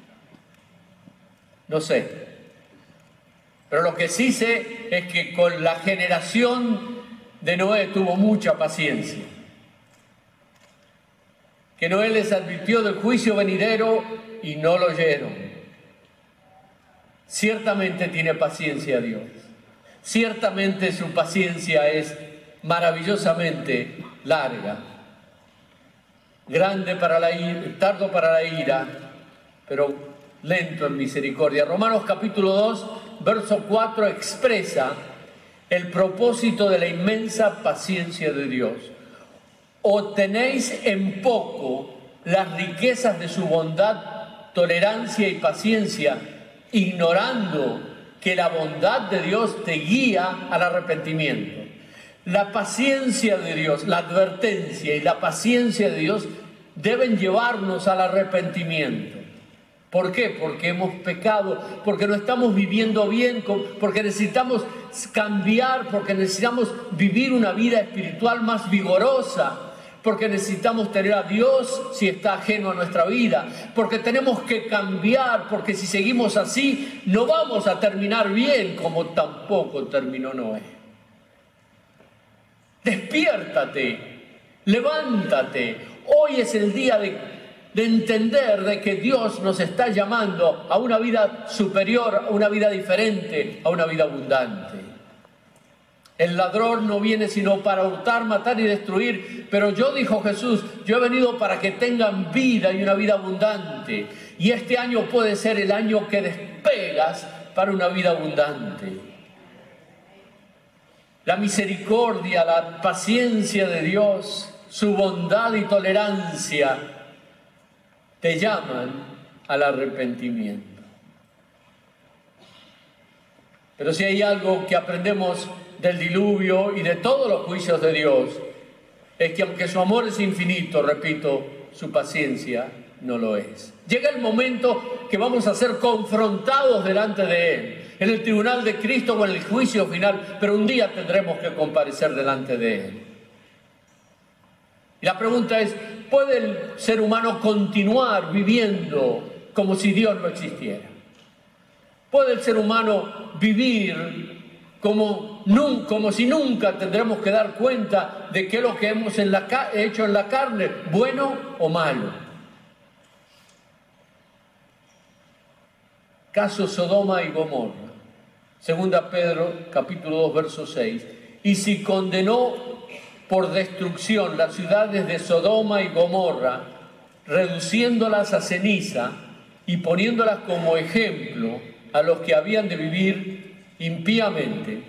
No sé. Pero lo que sí sé es que con la generación de Noé tuvo mucha paciencia. Que Noé les advirtió del juicio venidero y no lo oyeron. Ciertamente tiene paciencia Dios. Ciertamente su paciencia es maravillosamente larga. Grande para la ira, tardo para la ira, pero lento en misericordia. Romanos capítulo dos, verso cuatro expresa el propósito de la inmensa paciencia de Dios. O tenéis en poco las riquezas de su bondad, tolerancia y paciencia, ignorando que la bondad de Dios te guía al arrepentimiento. La paciencia de Dios, la advertencia y la paciencia de Dios deben llevarnos al arrepentimiento. ¿Por qué? Porque hemos pecado, porque no estamos viviendo bien, porque necesitamos cambiar, porque necesitamos vivir una vida espiritual más vigorosa, porque necesitamos tener a Dios si está ajeno a nuestra vida, porque tenemos que cambiar, porque si seguimos así no vamos a terminar bien como tampoco terminó Noé. Despiértate, levántate, hoy es el día de... de entender de que Dios nos está llamando a una vida superior, a una vida diferente, a una vida abundante. El ladrón no viene sino para hurtar, matar y destruir, pero yo, dijo Jesús, yo he venido para que tengan vida y una vida abundante. Y este año puede ser el año que despegas para una vida abundante. La misericordia, la paciencia de Dios, su bondad y tolerancia te llaman al arrepentimiento. Pero si hay algo que aprendemos del diluvio y de todos los juicios de Dios, es que aunque su amor es infinito, repito, su paciencia no lo es. Llega el momento que vamos a ser confrontados delante de Él, en el tribunal de Cristo o en el juicio final, pero un día tendremos que comparecer delante de Él. Y la pregunta es, ¿puede el ser humano continuar viviendo como si Dios no existiera? ¿Puede el ser humano vivir como, como si nunca tendremos que dar cuenta de qué es lo que hemos en la, hecho en la carne, bueno o malo? Caso Sodoma y Gomorra. Segunda Pedro, capítulo dos, verso seis. Y si condenó por destrucción las ciudades de Sodoma y Gomorra, reduciéndolas a ceniza y poniéndolas como ejemplo, a los que habían de vivir impíamente.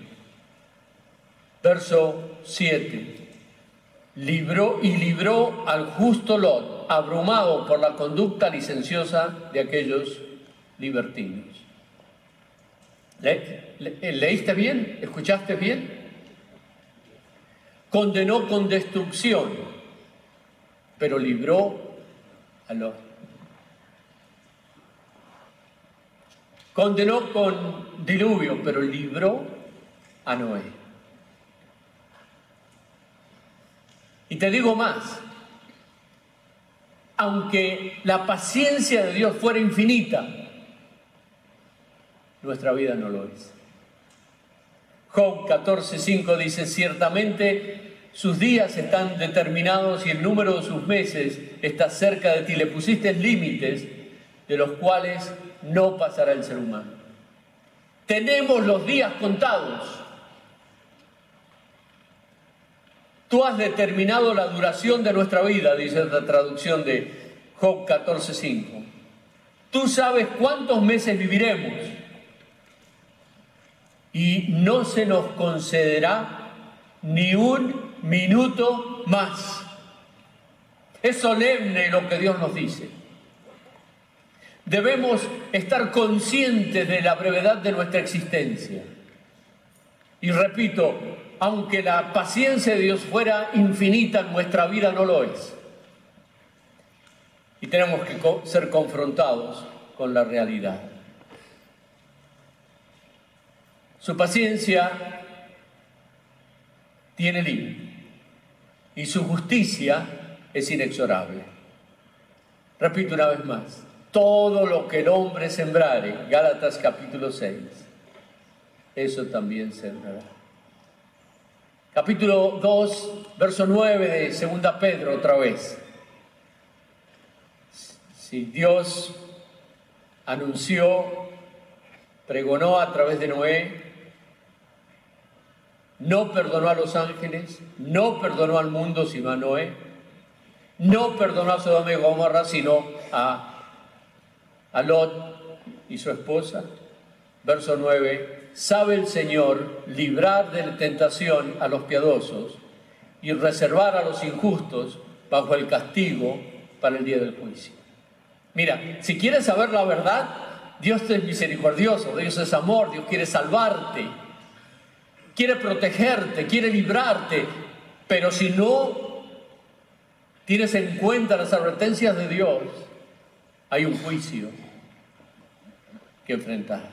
Verso siete. Libró y libró al justo Lot, abrumado por la conducta licenciosa de aquellos libertinos. ¿Le, le, ¿Leíste bien? ¿Escuchaste bien? Condenó con destrucción, pero libró a Lot. Condenó con diluvio, pero libró a Noé. Y te digo más, aunque la paciencia de Dios fuera infinita, nuestra vida no lo es. Job catorce cinco dice, ciertamente sus días están determinados y el número de sus meses está cerca de ti. Le pusiste límites de los cuales no pasará el ser humano. Tenemos los días contados. Tú has determinado la duración de nuestra vida, dice la traducción de Job catorce cinco. Tú sabes cuántos meses viviremos y no se nos concederá ni un minuto más. Es solemne lo que Dios nos dice. Debemos estar conscientes de la brevedad de nuestra existencia. Y repito, aunque la paciencia de Dios fuera infinita, nuestra vida no lo es. Y tenemos que ser confrontados con la realidad. Su paciencia tiene límite y su justicia es inexorable. Repito una vez más, todo lo que el hombre sembrare, Gálatas capítulo seis, eso también sembrará. Capítulo dos, verso nueve de segunda Pedro, otra vez. Si Dios anunció, pregonó a través de Noé, no perdonó a los ángeles, no perdonó al mundo sino a Noé, no perdonó a Sodoma y Gomorra sino a, a Lot y su esposa. Verso nueve, sabe el Señor librar de la tentación a los piadosos y reservar a los injustos bajo el castigo para el día del juicio. Mira, si quieres saber la verdad, Dios es misericordioso, Dios es amor, Dios quiere salvarte, quiere protegerte, quiere librarte, pero si no tienes en cuenta las advertencias de Dios, hay un juicio que enfrentar.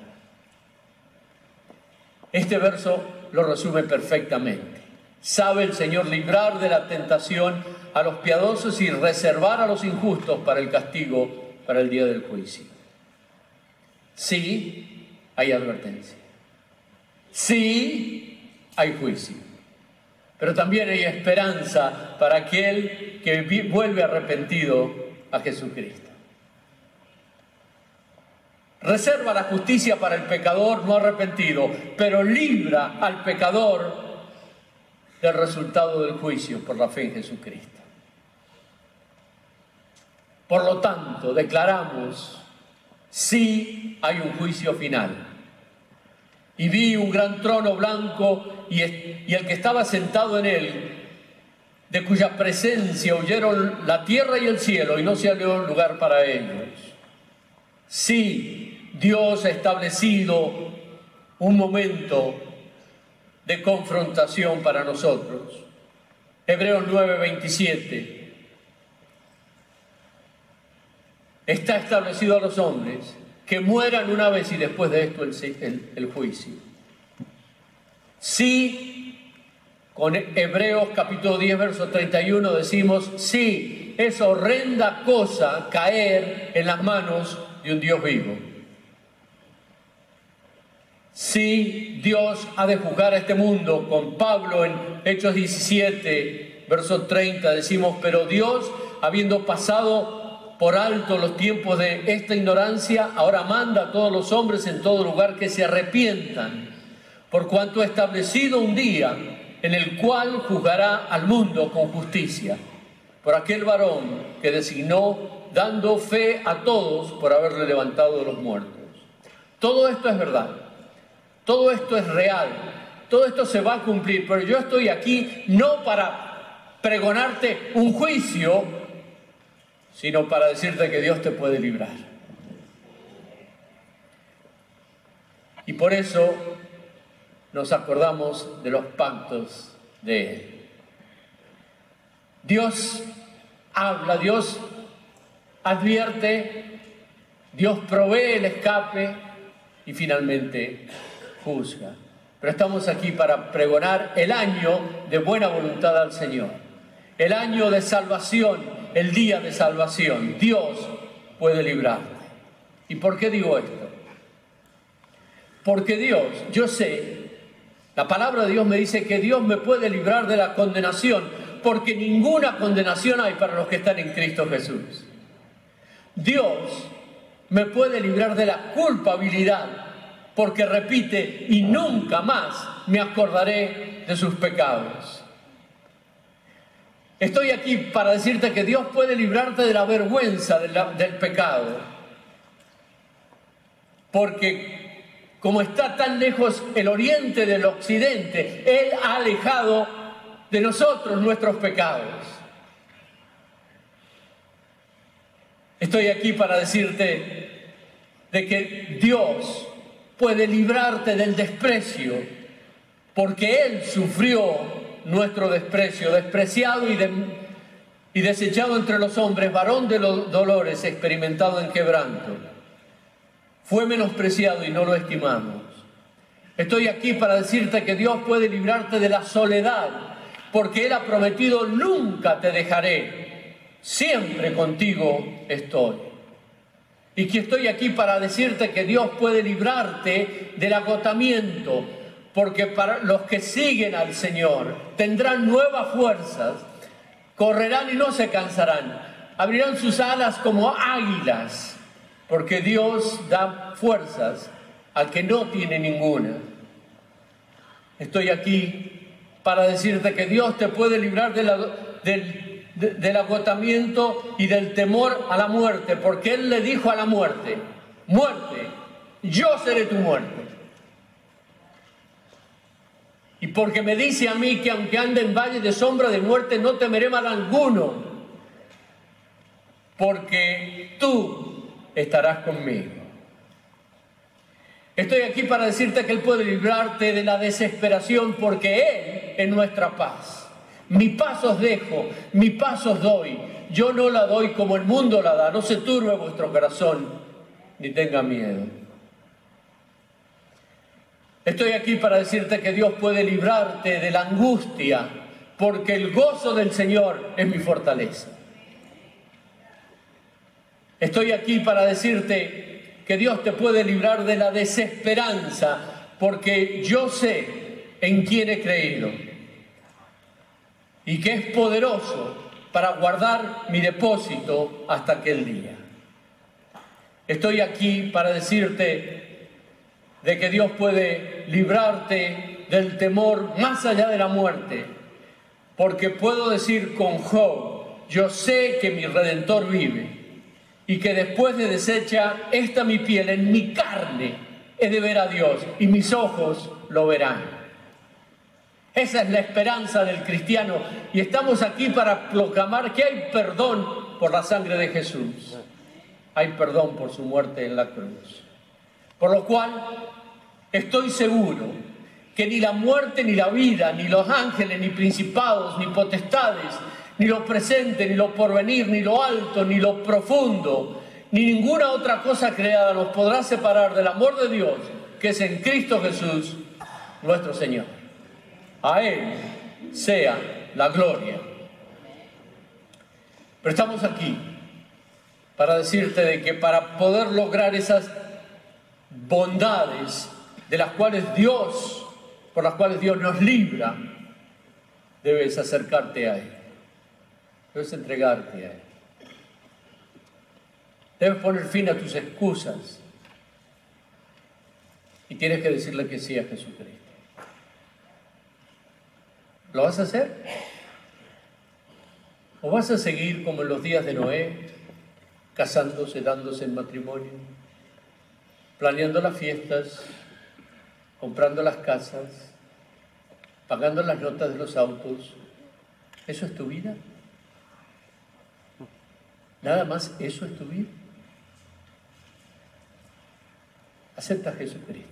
Este verso lo resume perfectamente. Sabe el Señor librar de la tentación a los piadosos y reservar a los injustos para el castigo para el día del juicio. Sí, hay advertencia. Sí, hay juicio. Pero también hay esperanza para aquel que vuelve arrepentido a Jesucristo. Reserva la justicia para el pecador no arrepentido, pero libra al pecador del resultado del juicio por la fe en Jesucristo. Por lo tanto, declaramos, sí hay un juicio final. Y vi un gran trono blanco y, y el que estaba sentado en él, de cuya presencia huyeron la tierra y el cielo y no se halló lugar para ellos. Sí, Dios ha establecido un momento de confrontación para nosotros. Hebreos nueve veintisiete. Está establecido a los hombres que mueran una vez y después de esto el, el, el juicio. Sí, con Hebreos capítulo diez, verso treinta y uno decimos, sí, es horrenda cosa caer en las manos de un Dios vivo. Sí, Dios ha de juzgar a este mundo. Con Pablo en Hechos diecisiete, verso treinta, decimos, pero Dios, habiendo pasado por alto los tiempos de esta ignorancia, ahora manda a todos los hombres en todo lugar que se arrepientan, por cuanto ha establecido un día en el cual juzgará al mundo con justicia, por aquel varón que designó, dando fe a todos por haberle levantado de los muertos. Todo esto es verdad, todo esto es real, todo esto se va a cumplir, pero yo estoy aquí no para pregonarte un juicio, sino para decirte que Dios te puede librar. Y por eso nos acordamos de los pactos de Él. Dios habla, Dios advierte, Dios provee el escape y finalmente juzga. Pero estamos aquí para pregonar el año de buena voluntad al Señor, el año de salvación, el día de salvación. Dios puede librarte. ¿Y por qué digo esto? Porque Dios, yo sé, la palabra de Dios me dice que Dios me puede librar de la condenación, porque ninguna condenación hay para los que están en Cristo Jesús. Dios me puede librar de la culpabilidad, porque repite, y nunca más me acordaré de sus pecados. Estoy aquí para decirte que Dios puede librarte de la vergüenza de la, del pecado, porque como está tan lejos el oriente del occidente, Él ha alejado de nosotros nuestros pecados. Estoy aquí para decirte de que Dios puede librarte del desprecio, porque Él sufrió nuestro desprecio, despreciado y, de, y desechado entre los hombres, varón de los dolores, experimentado en quebranto. Fue menospreciado y no lo estimamos. Estoy aquí para decirte que Dios puede librarte de la soledad, porque Él ha prometido, nunca te dejaré, siempre contigo estoy. Y que estoy aquí para decirte que Dios puede librarte del agotamiento, porque para los que siguen al Señor tendrán nuevas fuerzas, correrán y no se cansarán, abrirán sus alas como águilas, porque Dios da fuerzas al que no tiene ninguna. Estoy aquí para decirte que Dios te puede librar de la, del, de, del agotamiento y del temor a la muerte, porque Él le dijo a la muerte, muerte, yo seré tu muerte. Y porque me dice a mí que aunque ande en valle de sombra de muerte, no temeré mal alguno, porque tú estarás conmigo. Estoy aquí para decirte que Él puede librarte de la desesperación, porque Él es nuestra paz. Mi paz os dejo, mi paz os doy. Yo no la doy como el mundo la da. No se turbe vuestro corazón, ni tenga miedo. Estoy aquí para decirte que Dios puede librarte de la angustia, porque el gozo del Señor es mi fortaleza. Estoy aquí para decirte que Dios te puede librar de la desesperanza, porque yo sé en quién he creído y que es poderoso para guardar mi depósito hasta aquel día. Estoy aquí para decirte de que Dios puede librarte del temor más allá de la muerte, porque puedo decir con Job, yo sé que mi Redentor vive, y que después de deshecha esta mi piel, en mi carne he de ver a Dios, y mis ojos lo verán. Esa es la esperanza del cristiano, y estamos aquí para proclamar que hay perdón por la sangre de Jesús. Hay perdón por su muerte en la cruz. Por lo cual, estoy seguro que ni la muerte, ni la vida, ni los ángeles, ni principados, ni potestades, ni lo presente, ni lo porvenir, ni lo alto, ni lo profundo, ni ninguna otra cosa creada nos podrá separar del amor de Dios, que es en Cristo Jesús, nuestro Señor. A Él sea la gloria. Pero estamos aquí para decirte de que para poder lograr esas bondades de las cuales Dios, por las cuales Dios nos libra, debes acercarte a Él. Debes entregarte a Él. Debes poner fin a tus excusas. Y tienes que decirle que sí a Jesucristo. ¿Lo vas a hacer? ¿O vas a seguir como en los días de Noé, casándose, dándose en matrimonio, planeando las fiestas, comprando las casas, pagando las notas de los autos. ¿Eso es tu vida? ¿Nada más eso es tu vida? Acepta a Jesucristo.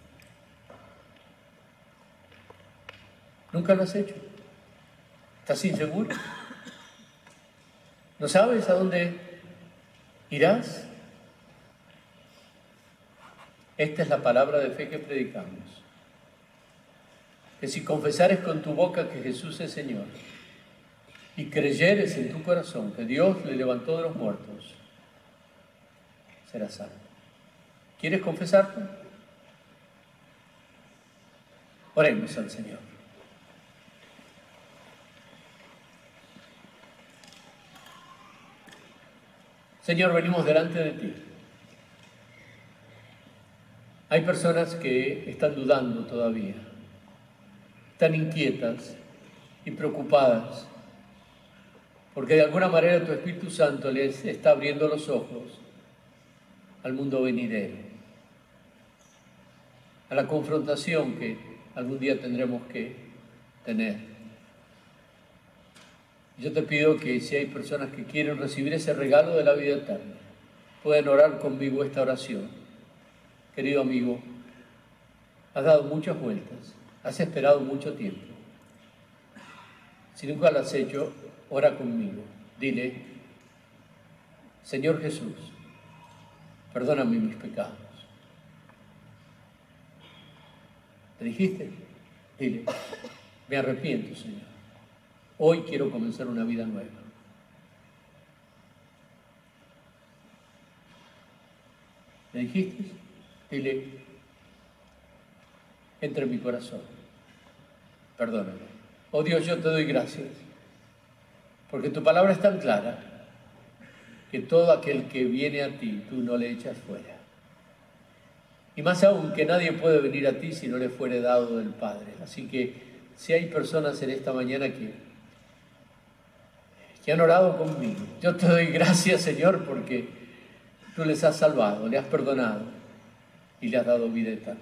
¿Nunca lo has hecho? ¿Estás inseguro? ¿No sabes a dónde irás? Esta es la palabra de fe que predicamos. Que si confesares con tu boca que Jesús es Señor y creyeres en tu corazón que Dios le levantó de los muertos, serás salvo. ¿Quieres confesarlo? Oremos al Señor. Señor, venimos delante de ti. Hay personas que están dudando todavía, están inquietas y preocupadas, porque de alguna manera tu Espíritu Santo les está abriendo los ojos al mundo venidero, a la confrontación que algún día tendremos que tener. Yo te pido que si hay personas que quieren recibir ese regalo de la vida eterna, pueden orar conmigo esta oración. Querido amigo, has dado muchas vueltas, has esperado mucho tiempo. Si nunca lo has hecho, ora conmigo. Dile: Señor Jesús, perdóname mis pecados. ¿Te dijiste? Dile: me arrepiento, Señor. Hoy quiero comenzar una vida nueva. ¿Me dijiste? Dile: entra en mi corazón. Perdóname. Oh Dios, yo te doy gracias, porque tu palabra es tan clara que todo aquel que viene a ti, tú no le echas fuera. Y más aún, que nadie puede venir a ti si no le fuere dado del Padre. Así que si hay personas en esta mañana que, que han orado conmigo, yo te doy gracias, Señor, porque tú les has salvado, le has perdonado y le has dado vida eterna.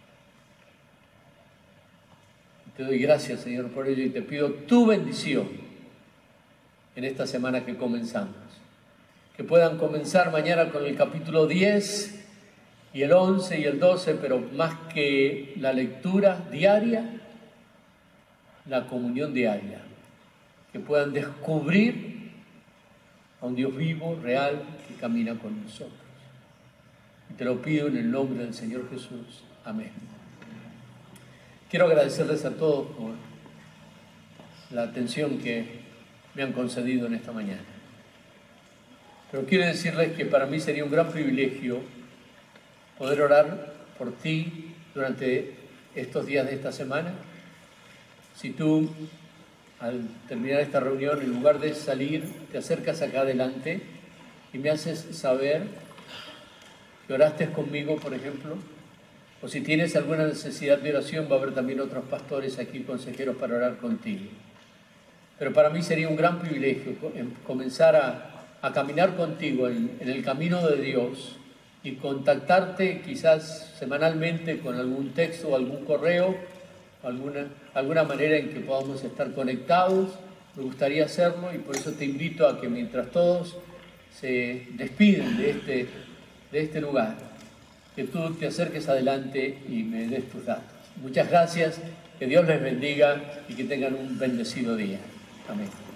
Te doy gracias, Señor, por ello, y te pido tu bendición en esta semana que comenzamos. Que puedan comenzar mañana con el capítulo diez y el once y el doce, pero más que la lectura diaria, la comunión diaria. Que puedan descubrir a un Dios vivo, real, que camina con nosotros. Y te lo pido en el nombre del Señor Jesús. Amén. Quiero agradecerles a todos por la atención que me han concedido en esta mañana. Pero quiero decirles que para mí sería un gran privilegio poder orar por ti durante estos días de esta semana. Si tú, al terminar esta reunión, en lugar de salir, te acercas acá adelante y me haces saber que oraste conmigo, por ejemplo, o si tienes alguna necesidad de oración, va a haber también otros pastores aquí, consejeros, para orar contigo. Pero para mí sería un gran privilegio comenzar a, a caminar contigo en, en el camino de Dios y contactarte quizás semanalmente con algún texto o algún correo, o alguna, alguna manera en que podamos estar conectados. Me gustaría hacerlo y por eso te invito a que mientras todos se despiden de este, de este lugar, que tú te acerques adelante y me des tus datos. Muchas gracias, que Dios les bendiga y que tengan un bendecido día. Amén.